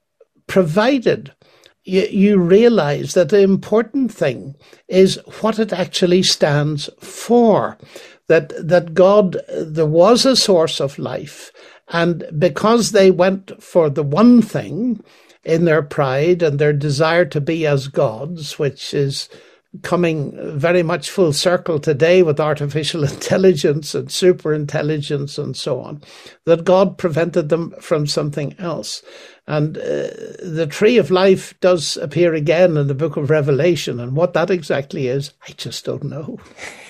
provided you, you realize that the important thing is what it actually stands for. That that God, there was a source of life, and because they went for the one thing in their pride and their desire to be as gods, which is coming very much full circle today with artificial intelligence and superintelligence and so on, that God prevented them from something else. And uh, the tree of life does appear again in the book of Revelation, and what that exactly is, I just don't know.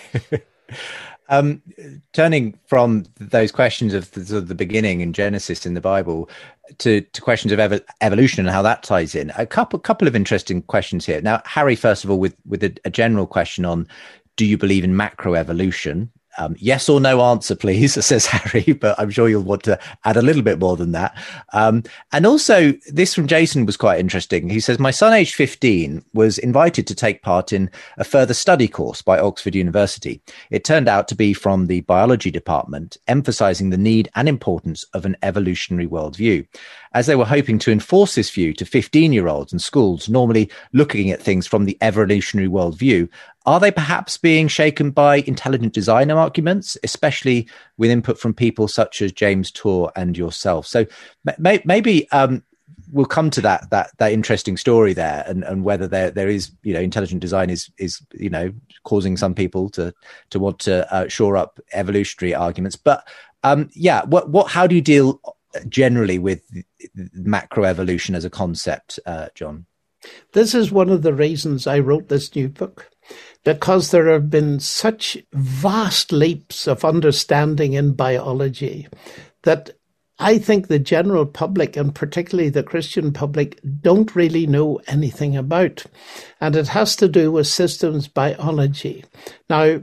Um, turning from those questions of the, sort of the beginning in Genesis in the Bible to, to questions of ev- evolution and how that ties in, a couple couple of interesting questions here. Now, Harry, first of all, with with a, a general question on, do you believe in macroevolution? Um, yes or no answer, please, says Harry, but I'm sure you'll want to add a little bit more than that. Um, and also, this from Jason was quite interesting. He says, my son, aged fifteen, was invited to take part in a further study course by Oxford University. It turned out to be from the biology department, emphasizing the need and importance of an evolutionary worldview, as they were hoping to enforce this view to fifteen-year-olds in schools, normally looking at things from the evolutionary worldview. Are they perhaps being shaken by intelligent design arguments, especially with input from people such as James Tour and yourself? So may, maybe um, we'll come to that that that interesting story there, and, and whether there there is, you know, intelligent design is is you know causing some people to to want to uh, shore up evolutionary arguments. But um, yeah, what what how do you deal generally with macroevolution as a concept, uh, John? This is one of the reasons I wrote this new book, because there have been such vast leaps of understanding in biology that I think the general public, and particularly the Christian public, don't really know anything about. And it has to do with systems biology. Now,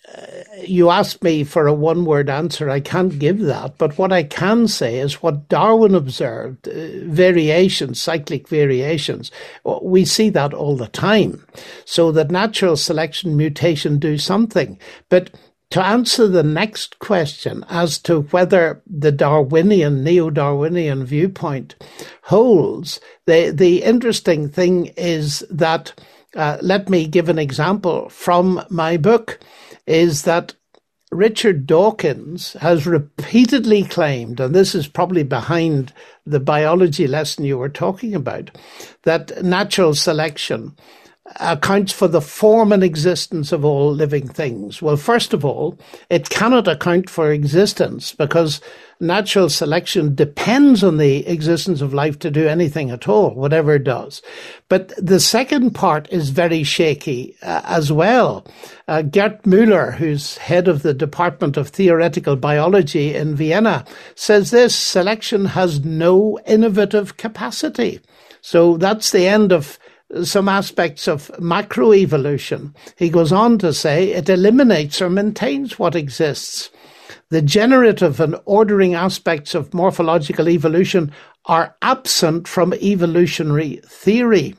you asked me for a one-word answer. I can't give that. But what I can say is what Darwin observed, uh, variations, cyclic variations. We see that all the time. So that natural selection, mutation do something. But to answer the next question as to whether the Darwinian, neo-Darwinian viewpoint holds, the, the interesting thing is that, uh, let me give an example from my book, is that Richard Dawkins has repeatedly claimed, and this is probably behind the biology lesson you were talking about, that natural selection accounts for the form and existence of all living things. Well, first of all, it cannot account for existence because natural selection depends on the existence of life to do anything at all, whatever it does. But the second part is very shaky uh, as well. Uh, Gerd Müller, who's head of the Department of Theoretical Biology in Vienna, says this: selection has no innovative capacity. So that's the end of some aspects of macroevolution. He goes on to say it eliminates or maintains what exists. The generative and ordering aspects of morphological evolution are absent from evolutionary theory.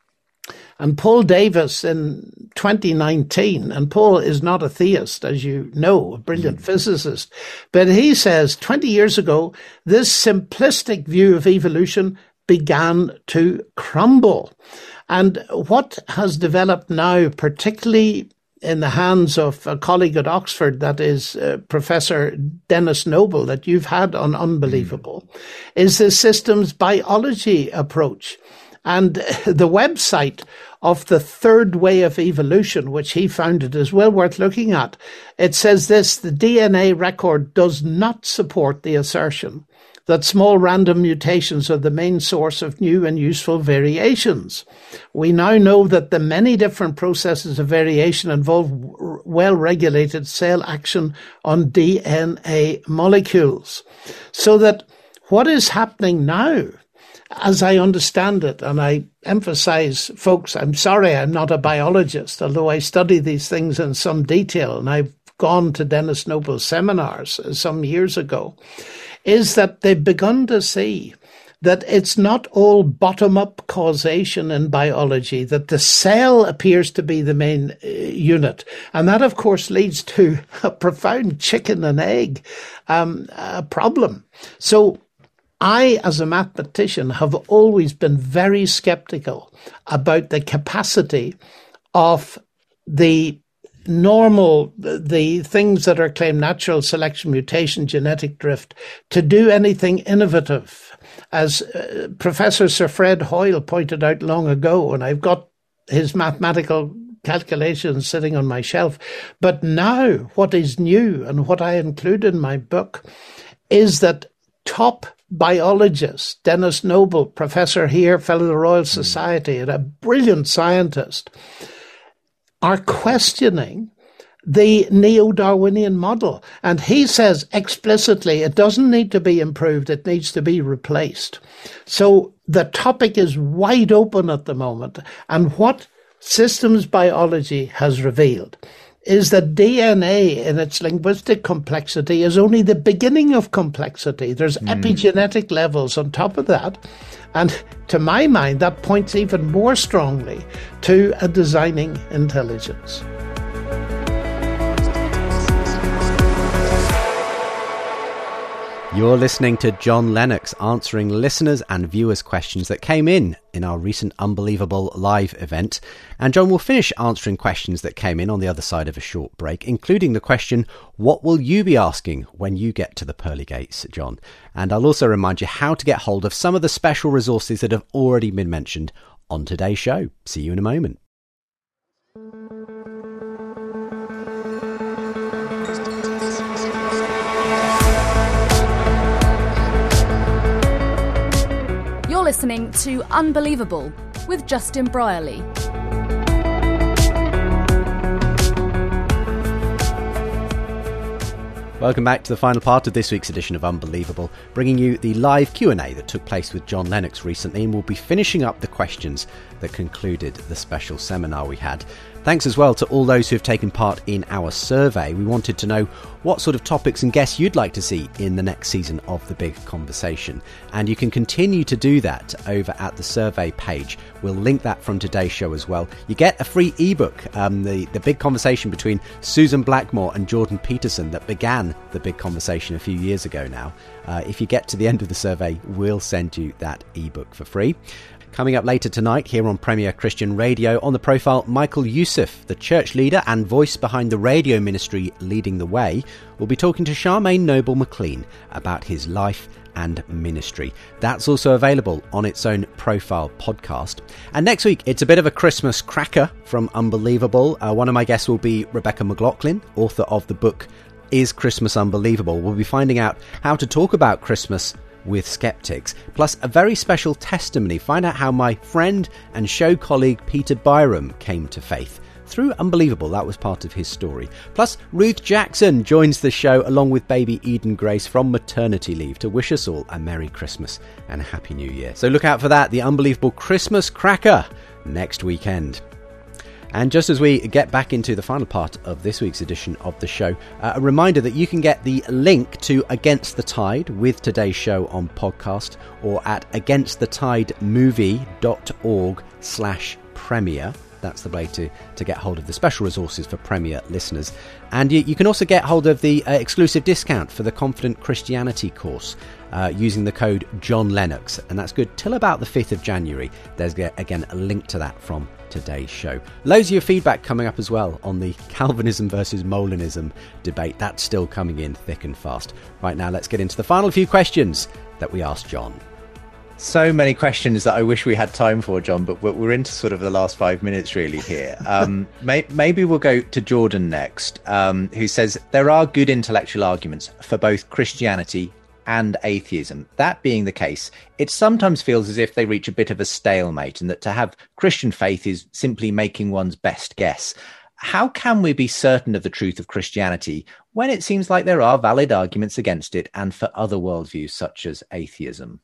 And Paul Davies in twenty nineteen, and Paul is not a theist, as you know, a brilliant physicist, but he says twenty years ago, this simplistic view of evolution began to crumble. And what has developed now, particularly in the hands of a colleague at Oxford, that is uh, Professor Dennis Noble, that you've had on Unbelievable, mm. is the systems biology approach. And the website of the Third Way of Evolution, which he founded, is well worth looking at. It says this: the D N A record does not support the assertion that small random mutations are the main source of new and useful variations. We now know that the many different processes of variation involve well-regulated cell action on D N A molecules. So that what is happening now, as I understand it, and I emphasize, folks, I'm sorry I'm not a biologist, although I study these things in some detail, and I've gone to Dennis Noble's seminars some years ago, is that they've begun to see that it's not all bottom-up causation in biology, that the cell appears to be the main uh, unit. And that, of course, leads to a profound chicken and egg um, uh, problem. So I, as a mathematician, have always been very skeptical about the capacity of the normal, the things that are claimed natural selection, mutation, genetic drift, to do anything innovative. As uh, Professor Sir Fred Hoyle pointed out long ago, and I've got his mathematical calculations sitting on my shelf. But now what is new, and what I include in my book, is that top biologists, Dennis Noble, professor here, fellow of the Royal Society, and a brilliant scientist, are questioning the neo-Darwinian model. And he says explicitly it doesn't need to be improved, it needs to be replaced. So the topic is wide open at the moment. And what systems biology has revealed is that D N A in its linguistic complexity is only the beginning of complexity. There's mm. epigenetic levels on top of that. And to my mind, that points even more strongly to a designing intelligence. You're listening to John Lennox answering listeners' and viewers' questions that came in in our recent Unbelievable live event. And John will finish answering questions that came in on the other side of a short break, including the question, what will you be asking when you get to the pearly gates, John? And I'll also remind you how to get hold of some of the special resources that have already been mentioned on today's show. See you in a moment. You're listening to Unbelievable with Justin Brierley. Welcome back to the final part of this week's edition of Unbelievable, bringing you the live Q and A that took place with John Lennox recently, and we'll be finishing up the questions that concluded the special seminar we had. Thanks as well to all those who have taken part in our survey. We wanted to know what sort of topics and guests you'd like to see in the next season of The Big Conversation. And you can continue to do that over at the survey page. We'll link that from today's show as well. You get a free ebook, um, the, the big conversation between Susan Blackmore and Jordan Peterson that began The Big Conversation a few years ago now. Uh, if you get to the end of the survey, we'll send you that ebook for free. Coming up later tonight here on Premier Christian Radio, on the profile, Michael Youssef, the church leader and voice behind the radio ministry Leading the Way, will be talking to Charmaine Noble-McLean about his life and ministry. That's also available on its own profile podcast. And next week, it's a bit of a Christmas cracker from Unbelievable. Uh, one of my guests will be Rebecca McLaughlin, author of the book Is Christmas Unbelievable? We'll be finding out how to talk about Christmas with skeptics, plus a very special testimony. Find out how my friend and show colleague Peter Byram came to faith through Unbelievable. That was part of his story. Plus, Ruth Jackson joins the show along with baby Eden Grace from maternity leave to wish us all a Merry Christmas and a Happy New Year. So look out for that, the Unbelievable Christmas Cracker, next weekend. And just as we get back into the final part of this week's edition of the show, uh, a reminder that you can get the link to Against the Tide with today's show on podcast or at againstthetidemovie.org slash premiere. That's the way to, to get hold of the special resources for Premier listeners. And you, you can also get hold of the uh, exclusive discount for the Confident Christianity course uh, using the code John Lennox. And that's good till about the fifth of January. There's, again, a link to that from today's show. Loads of your feedback coming up as well on the Calvinism versus Molinism debate. That's still coming in thick and fast. Right now, let's get into the final few questions that we asked John. So many questions that I wish we had time for, John, but we're into sort of the last five minutes really here. Um, may, maybe we'll go to Jordan next, um, who says, there are good intellectual arguments for both Christianity and atheism. That being the case, it sometimes feels as if they reach a bit of a stalemate and that to have Christian faith is simply making one's best guess. How can we be certain of the truth of Christianity when it seems like there are valid arguments against it and for other worldviews such as atheism?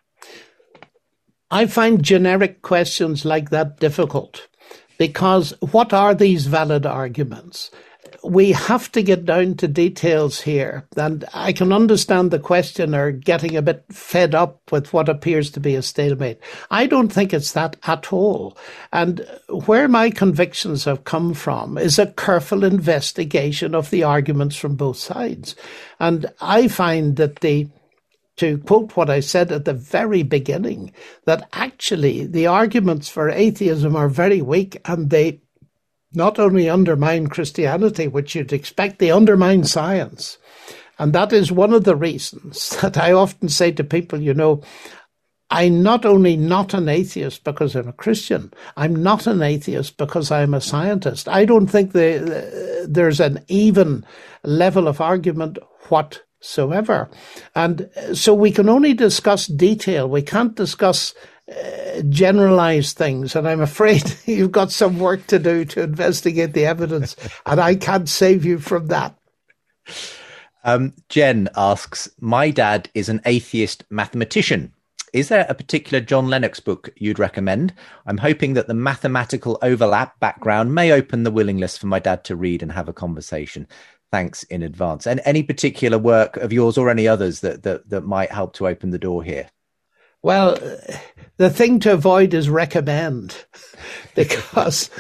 I find generic questions like that difficult because what are these valid arguments? We have to get down to details here, and I can understand the questioner getting a bit fed up with what appears to be a stalemate. I don't think it's that at all. And where my convictions have come from is a careful investigation of the arguments from both sides. And I find that the to quote what I said at the very beginning, that actually the arguments for atheism are very weak, and they not only undermine Christianity, which you'd expect, they undermine science. And that is one of the reasons that I often say to people, you know, I'm not only not an atheist because I'm a Christian, I'm not an atheist because I'm a scientist. I don't think the, there's an even level of argument whatsoever. Soever. And so we can only discuss detail. We can't discuss uh, generalized things. And I'm afraid you've got some work to do to investigate the evidence. And I can't save you from that. Um, Jen asks, my dad is an atheist mathematician. is there a particular John Lennox book you'd recommend? I'm hoping that the mathematical overlap background may open the willingness for my dad to read and have a conversation. Thanks in advance. And any particular work of yours or any others that that, that might help to open the door here? Well, the thing to avoid is recommend, because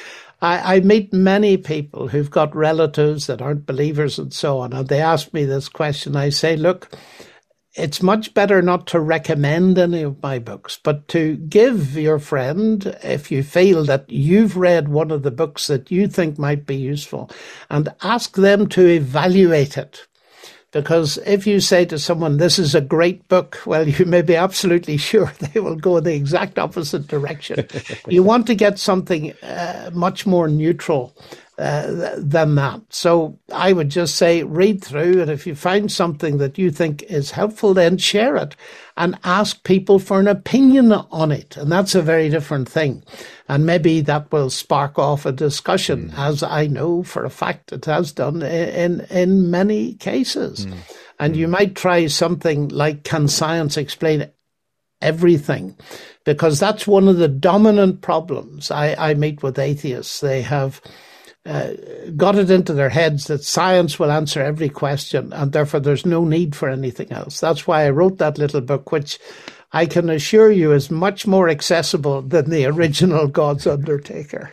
I, I meet many people who've got relatives that aren't believers and so on, and they ask me this question. I say, look, it's much better not to recommend any of my books, but to give your friend, if you feel that you've read one of the books that you think might be useful, and ask them to evaluate it. Because if you say to someone, this is a great book, well, you may be absolutely sure they will go in the exact opposite direction. You want to get something uh, much more neutral uh, than that. So I would just say read through, and if you find something that you think is helpful, then share it and ask people for an opinion on it. And that's a very different thing. And maybe that will spark off a discussion, mm. as I know for a fact it has done in, in many cases. Mm. And mm. you might try something like, can science explain everything? Because that's one of the dominant problems I, I meet with atheists. They have uh, got it into their heads that science will answer every question, and therefore there's no need for anything else. That's why I wrote that little book, which I can assure you is much more accessible than the original God's Undertaker.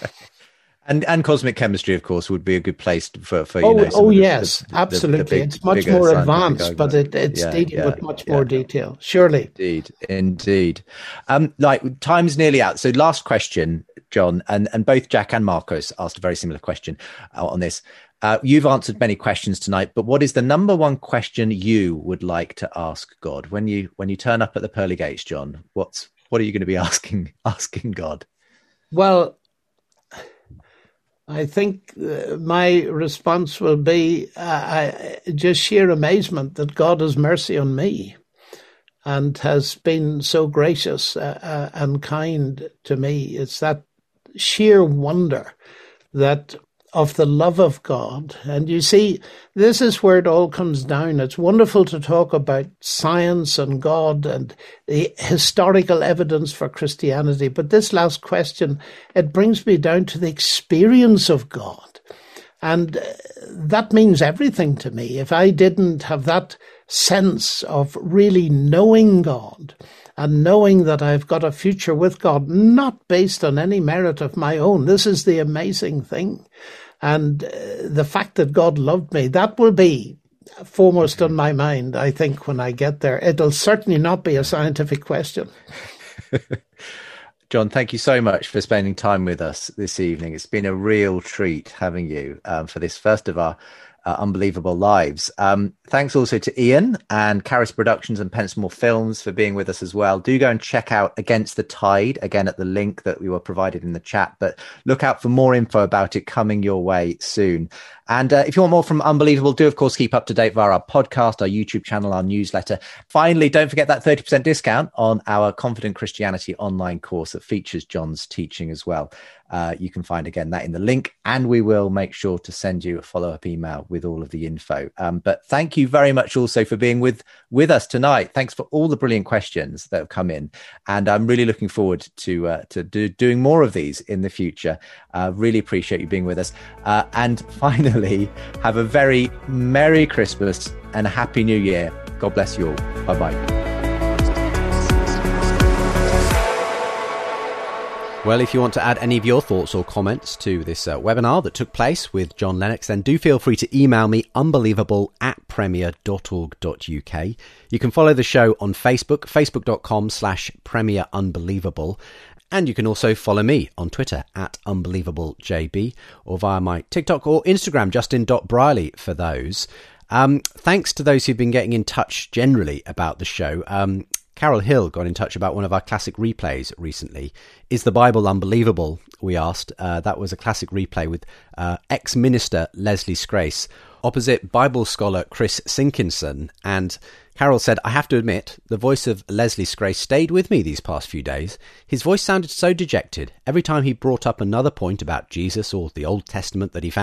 And and cosmic chemistry, of course, would be a good place for, for you oh, know. Oh, the, yes, the, absolutely. The, the big, it's much more advanced, but it, it's yeah, dealing yeah, with much yeah. more detail. Surely. Indeed, indeed. Um, like, time's nearly out. So last question, John, and, and both Jack and Marcos asked a very similar question uh, on this. Uh, you've answered many questions tonight, but what is the number one question you would like to ask God when you when you turn up at the pearly gates, John? What's what are you going to be asking asking God? Well, I think uh, my response will be uh, I, just sheer amazement that God has mercy on me and has been so gracious uh, uh, and kind to me. It's that sheer wonder that of the love of God. And you see, this is where it all comes down. It's wonderful to talk about science and God and the historical evidence for Christianity. But this last question, it brings me down to the experience of God. And that means everything to me. If I didn't have that sense of really knowing God and knowing that I've got a future with God, not based on any merit of my own, this is the amazing thing. And uh, the fact that God loved me, that will be foremost on my mind, I think, when I get there. It'll certainly not be a scientific question. John, thank you so much for spending time with us this evening. It's been a real treat having you um, for this first of our uh, Unbelievable Lives. Um, thanks also to Ian and Caris Productions and Pensmore Films for being with us as well. Do go and check out Against the Tide, again at the link that we were provided in the chat, but look out for more info about it coming your way soon. And uh, if you want more from Unbelievable, do of course keep up to date via our podcast, our YouTube channel, our newsletter. Finally, don't forget that thirty percent discount on our Confident Christianity online course that features John's teaching as well. Uh, you can find, again, that in the link, and we will make sure to send you a follow-up email with all of the info. Um, but thank you very much also for being with, with us tonight. Thanks for all the brilliant questions that have come in. And I'm really looking forward to uh, to do, doing more of these in the future. Uh, really appreciate you being with us. Uh, and finally, have a very Merry Christmas and a Happy New Year. God bless you all. Bye-bye. Well, if you want to add any of your thoughts or comments to this uh, webinar that took place with John Lennox, then do feel free to email me unbelievable at premier dot org dot uk. You can follow the show on Facebook, facebook.com slash premier unbelievable. And you can also follow me on Twitter at unbelievablejb, or via my TikTok or Instagram, justin dot brierley for those. Um, thanks to those who've been getting in touch generally about the show. Um, Carol Hill got in touch about one of our classic replays recently. Is the Bible unbelievable? We asked. Uh, that was a classic replay with uh, ex-minister Leslie Scrace opposite Bible scholar Chris Sinkinson. And Carol said, I have to admit, the voice of Leslie Scrace stayed with me these past few days. His voice sounded so dejected every time he brought up another point about Jesus or the Old Testament that he found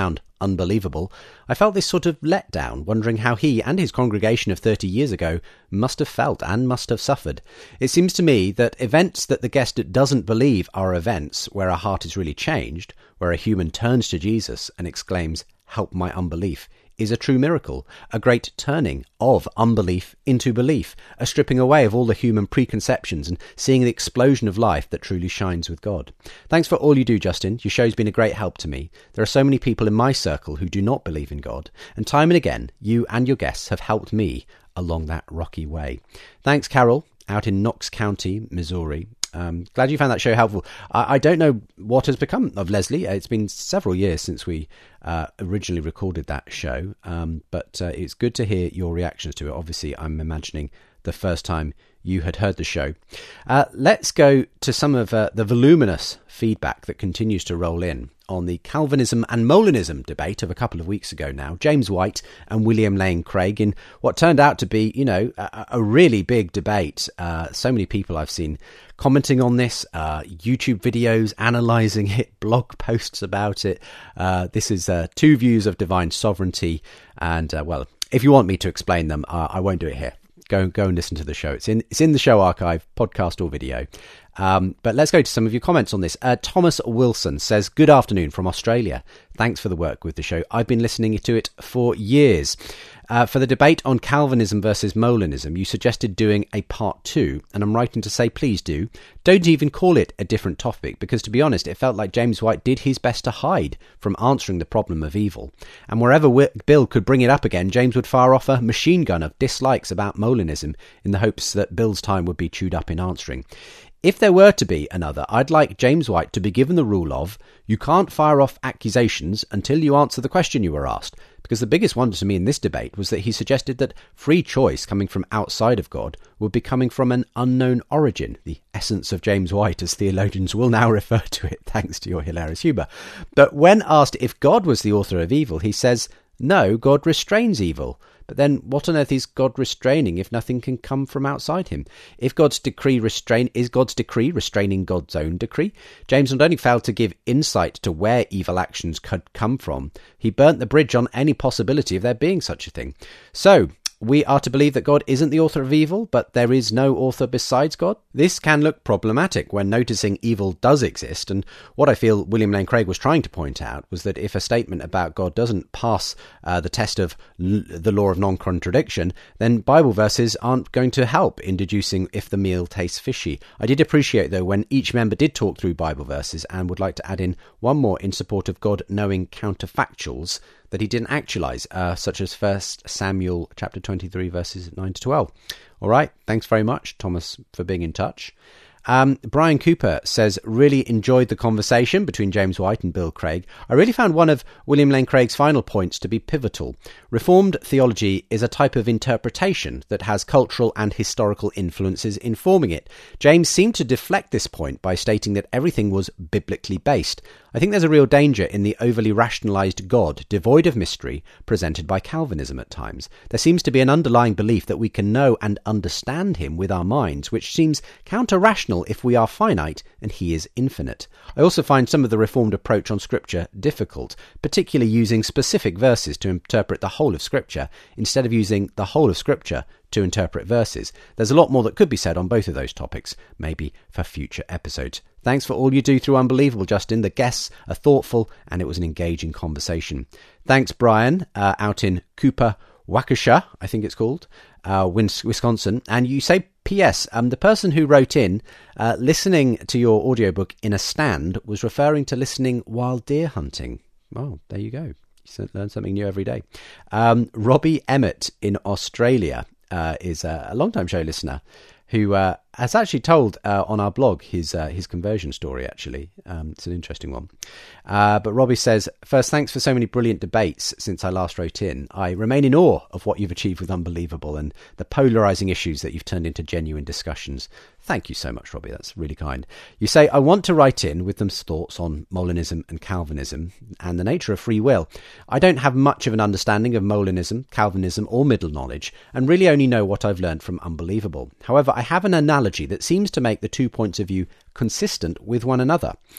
Unbelievable, I felt this sort of letdown, wondering how he and his congregation of thirty years ago must have felt and must have suffered. It seems to me that events that the guest doesn't believe are events where a heart is really changed, where a human turns to Jesus and exclaims, "Help my unbelief," is a true miracle, a great turning of unbelief into belief, a stripping away of all the human preconceptions and seeing the explosion of life that truly shines with God. Thanks for all you do, Justin. Your show's been a great help to me. There are so many people in my circle who do not believe in God, and time and again, you and your guests have helped me along that rocky way. Thanks, Carol, out in Knox County, Missouri. Um, glad you found that show helpful. I, I don't know what has become of Leslie. It's been several years since we uh, originally recorded that show, um, but uh, it's good to hear your reactions to it. Obviously, I'm imagining the first time you had heard the show. Uh, let's go to some of uh, the voluminous feedback that continues to roll in on the Calvinism and Molinism debate of a couple of weeks ago now. James White and William Lane Craig in what turned out to be, you know, a, a really big debate. Uh, so many people I've seen commenting on this, uh, YouTube videos analysing it, blog posts about it. Uh, this is uh, two views of divine sovereignty. And, uh, well, if you want me to explain them, uh, I won't do it here. Go go and listen to the show. It's in it's in the show archive, podcast or video. Um, but let's go to some of your comments on this. Uh, Thomas Wilson says, "Good afternoon from Australia. Thanks for the work with the show. I've been listening to it for years. Uh, for the debate on Calvinism versus Molinism, you suggested doing a part two, and I'm writing to say please do. Don't even call it a different topic, because to be honest, it felt like James White did his best to hide from answering the problem of evil. And wherever Bill could bring it up again, James would fire off a machine gun of dislikes about Molinism in the hopes that Bill's time would be chewed up in answering. If there were to be another, I'd like James White to be given the rule of, you can't fire off accusations until you answer the question you were asked. Because the biggest wonder to me in this debate was that he suggested that free choice coming from outside of God would be coming from an unknown origin, the essence of James White, as theologians will now refer to it, thanks to your hilarious humour. But when asked if God was the author of evil, he says, no, God restrains evil. But then what on earth is God restraining if nothing can come from outside him? If God's decree restrain is God's decree restraining God's own decree? James not only failed to give insight to where evil actions could come from, he burnt the bridge on any possibility of there being such a thing. So, we are to believe that God isn't the author of evil, but there is no author besides God? This can look problematic when noticing evil does exist, and what I feel William Lane Craig was trying to point out was that if a statement about God doesn't pass uh, the test of l- the law of non-contradiction, then Bible verses aren't going to help in deducing if the meal tastes fishy. I did appreciate, though, when each member did talk through Bible verses, and would like to add in one more in support of God knowing counterfactuals that he didn't actualize, uh, such as First Samuel chapter twenty-three, verses nine to twelve. All right, thanks very much, Thomas, for being in touch. Um, Brian Cooper says, really enjoyed the conversation between James White and Bill Craig. I really found one of William Lane Craig's final points to be pivotal. Reformed theology is a type of interpretation that has cultural and historical influences informing it. James seemed to deflect this point by stating that everything was biblically based. I think there's a real danger in the overly rationalized God, devoid of mystery, presented by Calvinism at times. There seems to be an underlying belief that we can know and understand him with our minds, which seems counter-rational if we are finite and he is infinite. I also find some of the Reformed approach on Scripture difficult, particularly using specific verses to interpret the whole of Scripture instead of using the whole of Scripture to interpret verses. There's a lot more that could be said on both of those topics, maybe for future episodes. Thanks for all you do through Unbelievable, Justin. The guests are thoughtful and it was an engaging conversation. Thanks, Brian, uh, out in Cooper, Waukesha, I think it's called, uh, Wisconsin. And you say, P S, um, the person who wrote in, uh, listening to your audiobook in a stand was referring to listening while deer hunting. Oh, there you go. You learn something new every day. Um, Robbie Emmett in Australia uh, is a, a long-time show listener who uh, has actually told uh, on our blog his uh, his conversion story, actually. Um, it's an interesting one. Uh, but Robbie says, first, thanks for so many brilliant debates since I last wrote in. I remain in awe of what you've achieved with Unbelievable and the polarising issues that you've turned into genuine discussions. Thank you so much, Robbie. That's really kind. You say, I want to write in with some thoughts on Molinism and Calvinism and the nature of free will. I don't have much of an understanding of Molinism, Calvinism or middle knowledge and really only know what I've learned from Unbelievable. However, I have an analogy that seems to make the two points of view consistent with one another.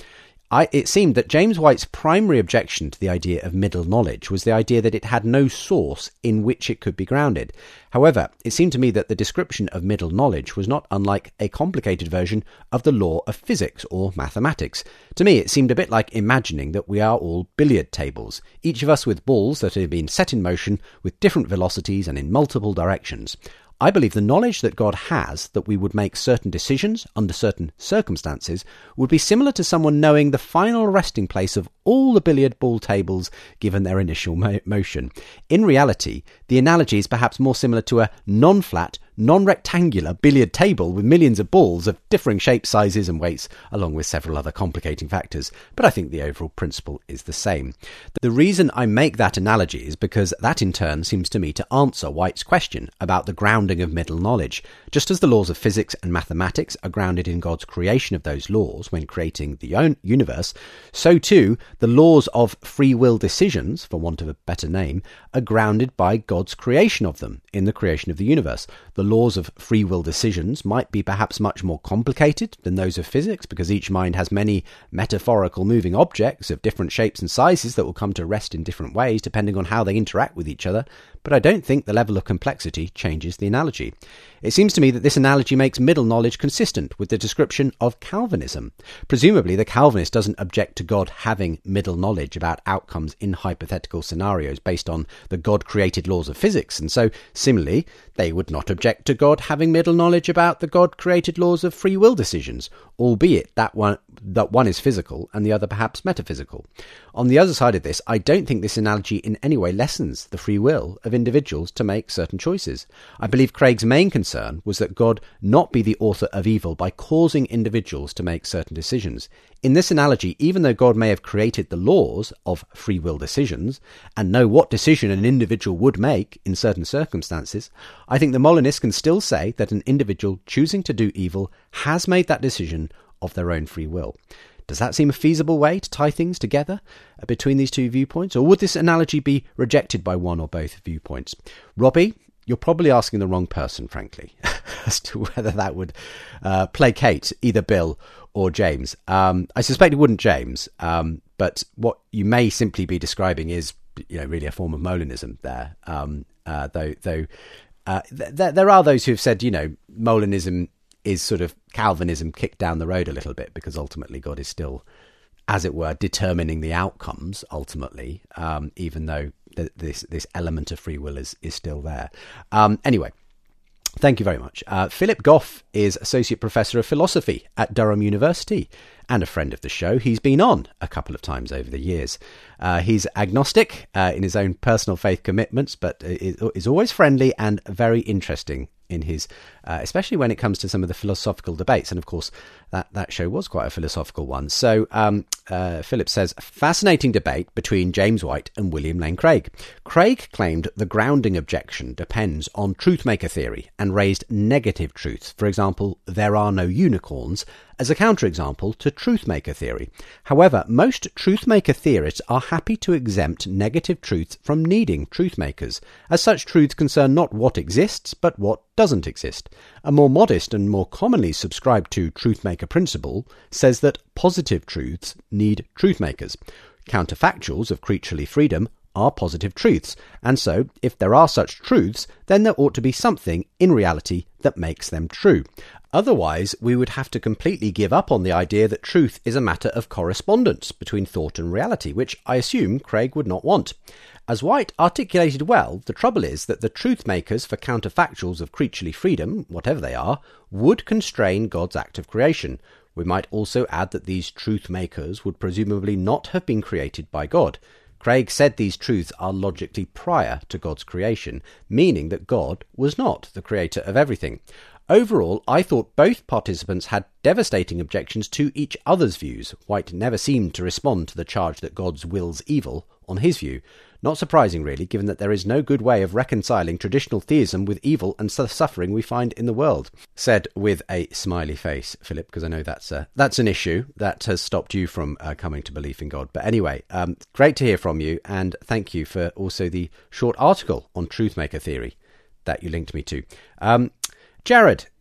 I, it seemed that James White's primary objection to the idea of middle knowledge was the idea that it had no source in which it could be grounded. However, it seemed to me that the description of middle knowledge was not unlike a complicated version of the law of physics or mathematics. To me, it seemed a bit like imagining that we are all billiard tables, each of us with balls that have been set in motion with different velocities and in multiple directions. I believe the knowledge that God has that we would make certain decisions under certain circumstances would be similar to someone knowing the final resting place of all the billiard ball tables given their initial mo- motion. In reality, the analogy is perhaps more similar to a non-flat, non-rectangular billiard table with millions of balls of differing shapes, sizes and weights, along with several other complicating factors. But I think the overall principle is the same. The reason I make that analogy is because that in turn seems to me to answer White's question about the grounding of middle knowledge. Just as the laws of physics and mathematics are grounded in God's creation of those laws when creating the universe, so too the laws of free will decisions, for want of a better name, are grounded by God's creation of them in the creation of the universe. The laws of free will decisions might be perhaps much more complicated than those of physics because each mind has many metaphorical moving objects of different shapes and sizes that will come to rest in different ways depending on how they interact with each other, but I don't think the level of complexity changes the analogy. It seems to me that this analogy makes middle knowledge consistent with the description of Calvinism. Presumably the Calvinist doesn't object to God having middle knowledge about outcomes in hypothetical scenarios based on the God-created laws of physics, and so similarly they would not object to God having middle knowledge about the God-created laws of free will decisions, albeit that one that one is physical and the other perhaps metaphysical. On the other side of this, I don't think this analogy in any way lessens the free will of individuals to make certain choices. I believe Craig's main concern was that God not be the author of evil by causing individuals to make certain decisions. In this analogy, even though God may have created the laws of free will decisions and know what decision an individual would make in certain circumstances, I think the Molinist can still say that an individual choosing to do evil has made that decision of their own free will. Does that seem a feasible way to tie things together between these two viewpoints? Or would this analogy be rejected by one or both viewpoints? Robbie, you're probably asking the wrong person, frankly, as to whether that would uh, placate either Bill or James. Um, I suspect it wouldn't James, um, but what you may simply be describing is, you know, really a form of Molinism there. Um, uh, though, though uh, th- th- there are those who have said, you know, Molinism is sort of Calvinism kicked down the road a little bit because ultimately God is still, as it were, determining the outcomes ultimately, um, even though th- this this element of free will is, is still there. Um, anyway, thank you very much. Uh, Philip Goff is Associate Professor of Philosophy at Durham University and a friend of the show. He's been on a couple of times over the years. Uh, he's agnostic uh, in his own personal faith commitments, but is, is always friendly and very interesting in his, uh, especially when it comes to some of the philosophical debates. And of course, that, that show was quite a philosophical one. So um, uh, Philip says, fascinating debate between James White and William Lane Craig. Craig claimed the grounding objection depends on truthmaker theory and raised negative truths. For example, there are no unicorns, as a counterexample to truthmaker theory. However, most truthmaker theorists are happy to exempt negative truths from needing truthmakers, as such truths concern not what exists, but what doesn't exist. A more modest and more commonly subscribed to truthmaker principle says that positive truths need truthmakers. Counterfactuals of creaturely freedom are positive truths, and so if there are such truths, then there ought to be something in reality that makes them true. Otherwise, we would have to completely give up on the idea that truth is a matter of correspondence between thought and reality, which I assume Craig would not want. As White articulated well, the trouble is that the truth makers for counterfactuals of creaturely freedom, whatever they are, would constrain God's act of creation. We might also add that these truth makers would presumably not have been created by God. Craig said these truths are logically prior to God's creation, meaning that God was not the creator of everything. Overall, I thought both participants had devastating objections to each other's views. White never seemed to respond to the charge that God's wills evil on his view. Not surprising, really, given that there is no good way of reconciling traditional theism with evil and suffering we find in the world. Said with a smiley face, Philip, because I know that's a, that's an issue that has stopped you from uh, coming to belief in God. But anyway, um, great to hear from you, and thank you for also the short article on truthmaker theory that you linked me to. Um, Jared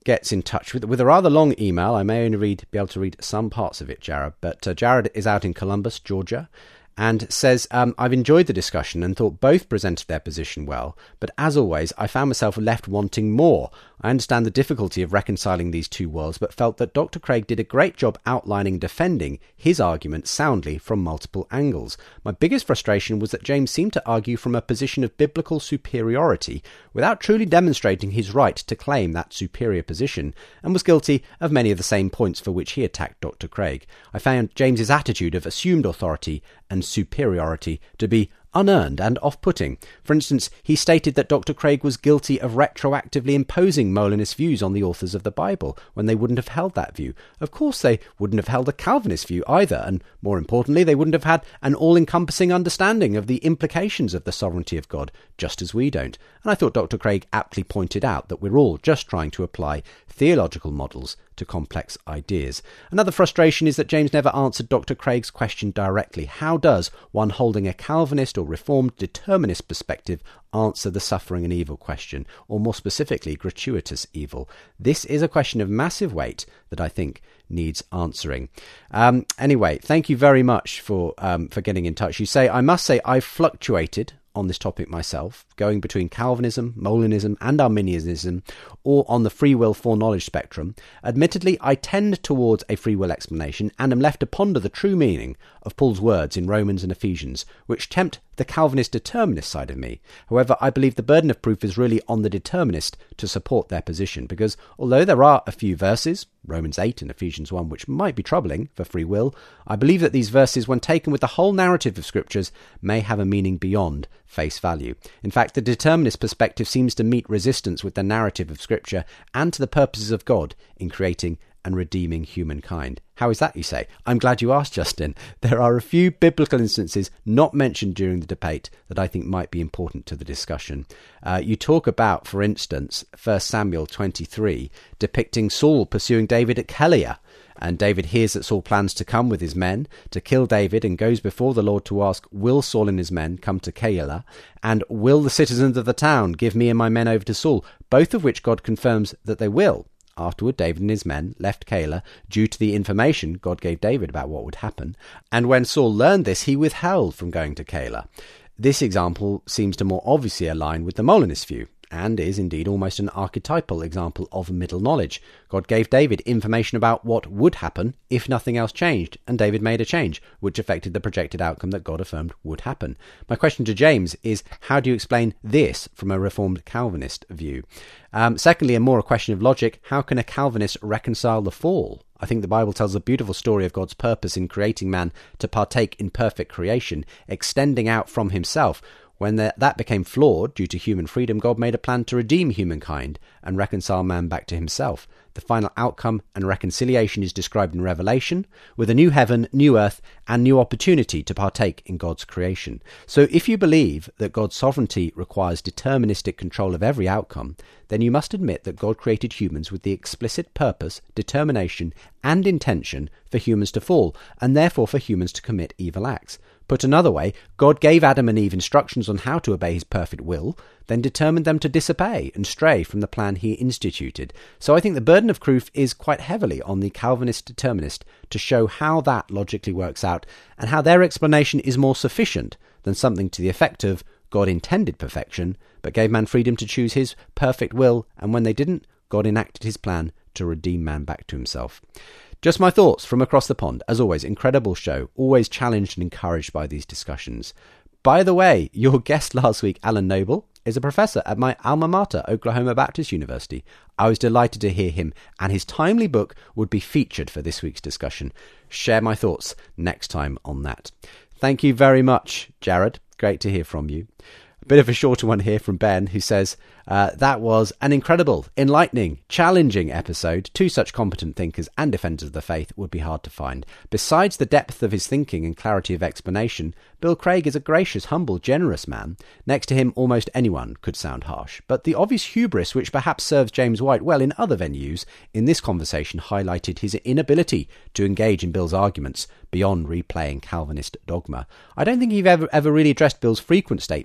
gets in touch with with a rather long email. I may only read be able to read some parts of it, Jared, but uh, Jared is out in Columbus, Georgia, and says, um, I've enjoyed the discussion and thought both presented their position well, but as always, I found myself left wanting more. I understand the difficulty of reconciling these two worlds, but felt that Doctor Craig did a great job outlining and defending his argument soundly from multiple angles. My biggest frustration was that James seemed to argue from a position of biblical superiority without truly demonstrating his right to claim that superior position, and was guilty of many of the same points for which he attacked Doctor Craig. I found James's attitude of assumed authority and superiority to be unearned and off-putting. For instance, he stated that Doctor Craig was guilty of retroactively imposing Molinist views on the authors of the Bible when they wouldn't have held that view. Of course, they wouldn't have held a Calvinist view either, and more importantly, they wouldn't have had an all-encompassing understanding of the implications of the sovereignty of God, just as we don't. And I thought Doctor Craig aptly pointed out that we're all just trying to apply theological models to complex ideas. Another frustration is that James never answered Doctor Craig's question directly. How does one holding a Calvinist or Reformed determinist perspective answer the suffering and evil question, or more specifically, gratuitous evil? This is a question of massive weight that I think needs answering. Um, anyway, thank you very much for um, for getting in touch. You say, I must say I've fluctuated on this topic myself, going between Calvinism, Molinism and Arminianism, or on the free will foreknowledge spectrum. Admittedly, I tend towards a free will explanation and am left to ponder the true meaning of Paul's words in Romans and Ephesians, which tempt the Calvinist determinist side of me. However, I believe the burden of proof is really on the determinist to support their position, because although there are a few verses, Romans eight and Ephesians one, which might be troubling for free will, I believe that these verses, when taken with the whole narrative of Scriptures, may have a meaning beyond face value. In fact, the determinist perspective seems to meet resistance with the narrative of Scripture and to the purposes of God in creating and redeeming humankind. How is that, you say? I'm glad you asked, Justin. There are a few biblical instances not mentioned during the debate that I think might be important to the discussion. Uh, you talk about, for instance, First Samuel twenty-three, depicting Saul pursuing David at Keilah. And David hears that Saul plans to come with his men to kill David and goes before the Lord to ask, will Saul and his men come to Keilah? And will the citizens of the town give me and my men over to Saul? Both of which God confirms that they will. Afterward, David and his men left Keilah due to the information God gave David about what would happen. And when Saul learned this, he withheld from going to Keilah. This example seems to more obviously align with the Molinist view, and is indeed almost an archetypal example of middle knowledge. God gave David information about what would happen if nothing else changed, and David made a change, which affected the projected outcome that God affirmed would happen. My question to James is, how do you explain this from a Reformed Calvinist view? Um, secondly, and more a question of logic, how can a Calvinist reconcile the fall? I think the Bible tells a beautiful story of God's purpose in creating man to partake in perfect creation, extending out from himself. When the, that became flawed due to human freedom, God made a plan to redeem humankind and reconcile man back to himself. The final outcome and reconciliation is described in Revelation, with a new heaven, new earth, and new opportunity to partake in God's creation. So if you believe that God's sovereignty requires deterministic control of every outcome, then you must admit that God created humans with the explicit purpose, determination, and intention for humans to fall, and therefore for humans to commit evil acts. Put another way, God gave Adam and Eve instructions on how to obey his perfect will, then determined them to disobey and stray from the plan he instituted. So I think the burden of proof is quite heavily on the Calvinist determinist to show how that logically works out, and how their explanation is more sufficient than something to the effect of God intended perfection, but gave man freedom to choose his perfect will, and when they didn't, God enacted his plan to redeem man back to himself. Just my thoughts from across the pond. As always, incredible show, always challenged and encouraged by these discussions. By the way, your guest last week, Alan Noble, is a professor at my alma mater, Oklahoma Baptist University. I was delighted to hear him, and his timely book would be featured for this week's discussion. Share my thoughts next time on that. Thank you very much, Jared. Great to hear from you. A bit of a shorter one here from Ben, who says, uh, that was an incredible, enlightening, challenging episode. Two such competent thinkers and defenders of the faith would be hard to find. Besides the depth of his thinking and clarity of explanation, Bill Craig is a gracious, humble, generous man. Next to him, almost anyone could sound harsh. But the obvious hubris, which perhaps serves James White well in other venues, in this conversation highlighted his inability to engage in Bill's arguments beyond replaying Calvinist dogma. I don't think he ever, ever really addressed Bill's frequent statement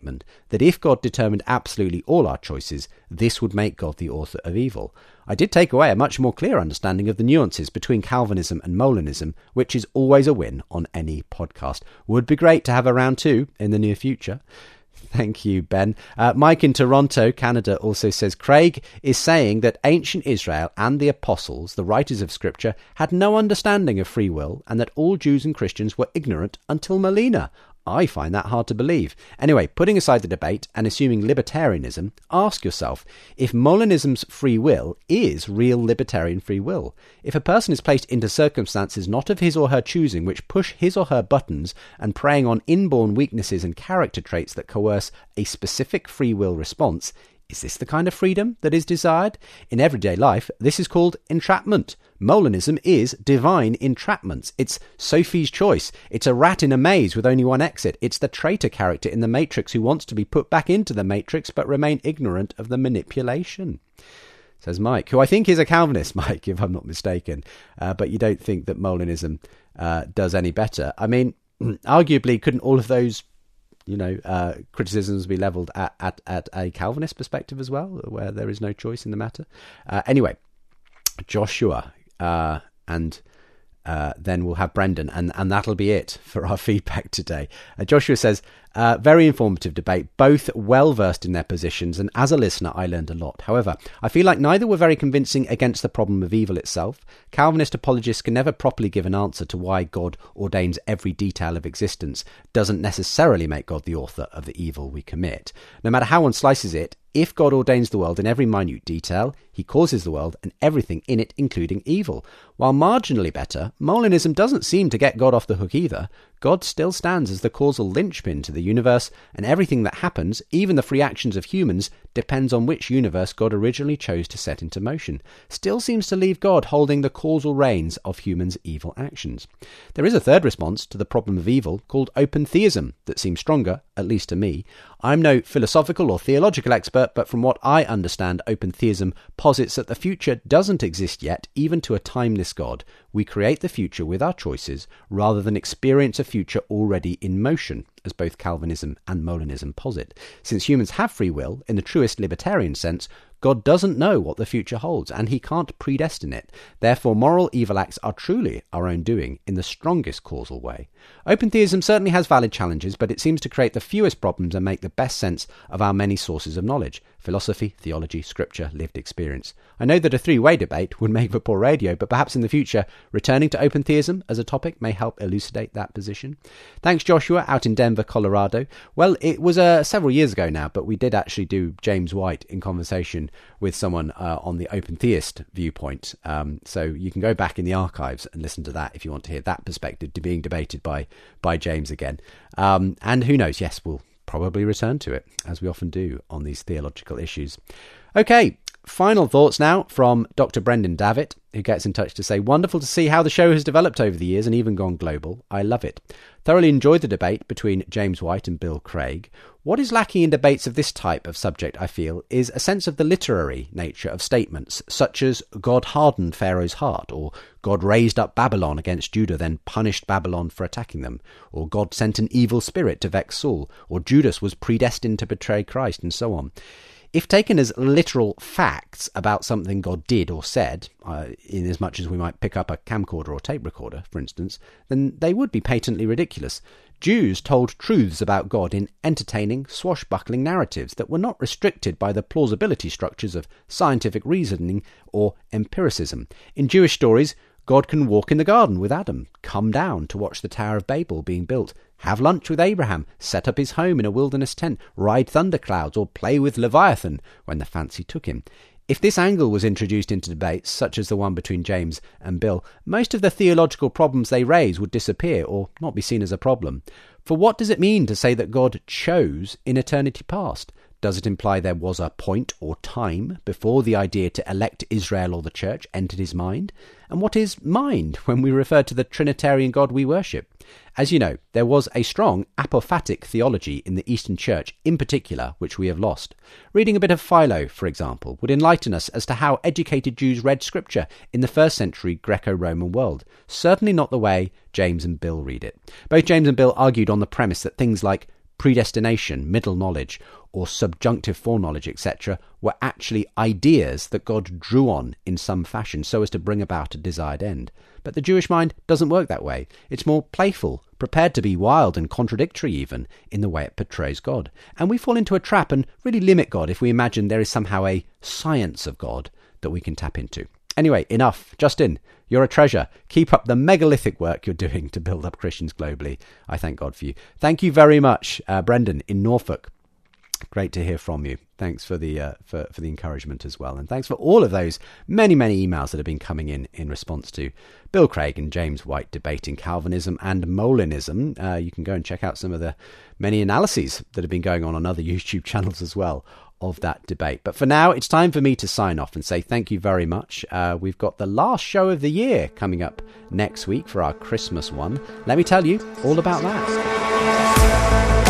that if God determined absolutely all our choices, this would make God the author of evil. I did take away a much more clear understanding of the nuances between Calvinism and Molinism, which is always a win on any podcast. Would be great to have a round two in the near future. Thank you, Ben. Uh, Mike in Toronto, Canada, also says, Craig is saying that ancient Israel and the apostles, the writers of Scripture, had no understanding of free will and that all Jews and Christians were ignorant until Molina. I find that hard to believe. Anyway, putting aside the debate and assuming libertarianism, ask yourself if Molinism's free will is real libertarian free will. If a person is placed into circumstances not of his or her choosing which push his or her buttons and preying on inborn weaknesses and character traits that coerce a specific free will response, is this the kind of freedom that is desired? In everyday life, this is called entrapment. Molinism is divine entrapments. It's Sophie's choice. It's a rat in a maze with only one exit. It's the traitor character in the Matrix who wants to be put back into the Matrix but remain ignorant of the manipulation. Says Mike, who I think is a Calvinist, Mike, if I'm not mistaken. Uh, but you don't think that Molinism uh, does any better. I mean, arguably, couldn't all of those you know, uh, criticisms be levelled at, at, at a Calvinist perspective as well, where there is no choice in the matter? Uh, anyway, Joshua, uh, and uh, then we'll have Brendan, and, and that'll be it for our feedback today. Uh, Joshua says, uh, very informative debate, both well-versed in their positions, and as a listener, I learned a lot. However, I feel like neither were very convincing against the problem of evil itself. Calvinist apologists can never properly give an answer to why God ordains every detail of existence doesn't necessarily make God the author of the evil we commit. No matter how one slices it, if God ordains the world in every minute detail, he causes the world and everything in it, including evil. While marginally better, Molinism doesn't seem to get God off the hook either. God still stands as the causal linchpin to the universe, and everything that happens, even the free actions of humans, depends on which universe God originally chose to set into motion. Still seems to leave God holding the causal reins of humans' evil actions. There is a third response to the problem of evil called open theism that seems stronger, at least to me. I'm no philosophical or theological expert, but from what I understand, open theism posits that the future doesn't exist yet, even to a timeless God. We create the future with our choices rather than experience a future already in motion, as both Calvinism and Molinism posit. Since humans have free will, in the truest libertarian sense, God doesn't know what the future holds, and he can't predestine it. Therefore, moral evil acts are truly our own doing in the strongest causal way. Open theism certainly has valid challenges, but it seems to create the fewest problems and make the best sense of our many sources of knowledge: philosophy, theology, scripture, lived experience. I know that a three-way debate would make for poor radio, but perhaps in the future, returning to open theism as a topic may help elucidate that position. Thanks, Joshua, out in Denver, Colorado. Well, it was uh, several years ago now, but we did actually do James White in conversation with someone uh, on the open theist viewpoint. Um, so you can go back in the archives and listen to that if you want to hear that perspective being debated by, by James again. Um, and who knows, yes, we'll probably return to it, as we often do on these theological issues. Okay, final thoughts now from Doctor Brendan Davitt, who gets in touch to say, wonderful to see how the show has developed over the years and even gone global. I love it. Thoroughly enjoyed the debate between James White and Bill Craig. What is lacking in debates of this type of subject, I feel, is a sense of the literary nature of statements, such as God hardened Pharaoh's heart, or God raised up Babylon against Judah, then punished Babylon for attacking them, or God sent an evil spirit to vex Saul, or Judas was predestined to betray Christ, and so on. If taken as literal facts about something God did or said, uh, in as much as we might pick up a camcorder or tape recorder, for instance, then they would be patently ridiculous. Jews told truths about God in entertaining, swashbuckling narratives that were not restricted by the plausibility structures of scientific reasoning or empiricism. In Jewish stories, God can walk in the garden with Adam, come down to watch the Tower of Babel being built, have lunch with Abraham, set up his home in a wilderness tent, ride thunderclouds, or play with Leviathan when the fancy took him. If this angle was introduced into debates, such as the one between James and Bill, most of the theological problems they raise would disappear or not be seen as a problem. For what does it mean to say that God chose in eternity past? Does it imply there was a point or time before the idea to elect Israel or the church entered his mind? And what is mind when we refer to the Trinitarian God we worship? As you know, there was a strong apophatic theology in the Eastern Church in particular, which we have lost. Reading a bit of Philo, for example, would enlighten us as to how educated Jews read Scripture in the first century Greco-Roman world. Certainly not the way James and Bill read it. Both James and Bill argued on the premise that things like predestination, middle knowledge, or subjunctive foreknowledge, et cetera, were actually ideas that God drew on in some fashion so as to bring about a desired end. But the Jewish mind doesn't work that way. It's more playful, prepared to be wild and contradictory even in the way it portrays God. And we fall into a trap and really limit God if we imagine there is somehow a science of God that we can tap into. Anyway, enough. Justin, you're a treasure. Keep up the megalithic work you're doing to build up Christians globally. I thank God for you. Thank you very much, uh, Brendan in Norfolk. Great to hear from you. Thanks for the uh, for, for the encouragement as well. And thanks for all of those many, many emails that have been coming in in response to Bill Craig and James White debating Calvinism and Molinism. Uh, you can go and check out some of the many analyses that have been going on on other YouTube channels as well of that debate. But for now, it's time for me to sign off and say thank you very much. Uh, we've got the last show of the year coming up next week for our Christmas one. Let me tell you all about that.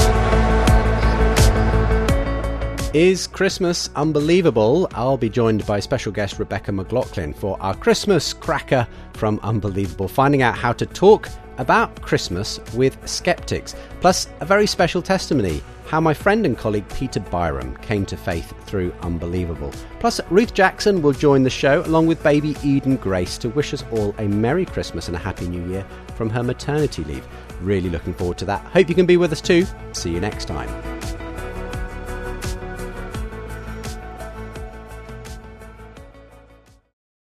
Is Christmas unbelievable? I'll be joined by special guest Rebecca McLaughlin for our Christmas cracker from Unbelievable, finding out how to talk about Christmas with skeptics, plus a very special testimony, how my friend and colleague Peter Byram came to faith through Unbelievable. Plus, Ruth Jackson will join the show along with baby Eden Grace to wish us all a Merry Christmas and a Happy New Year from her maternity leave. Really looking forward to that. Hope you can be with us too. See you next time.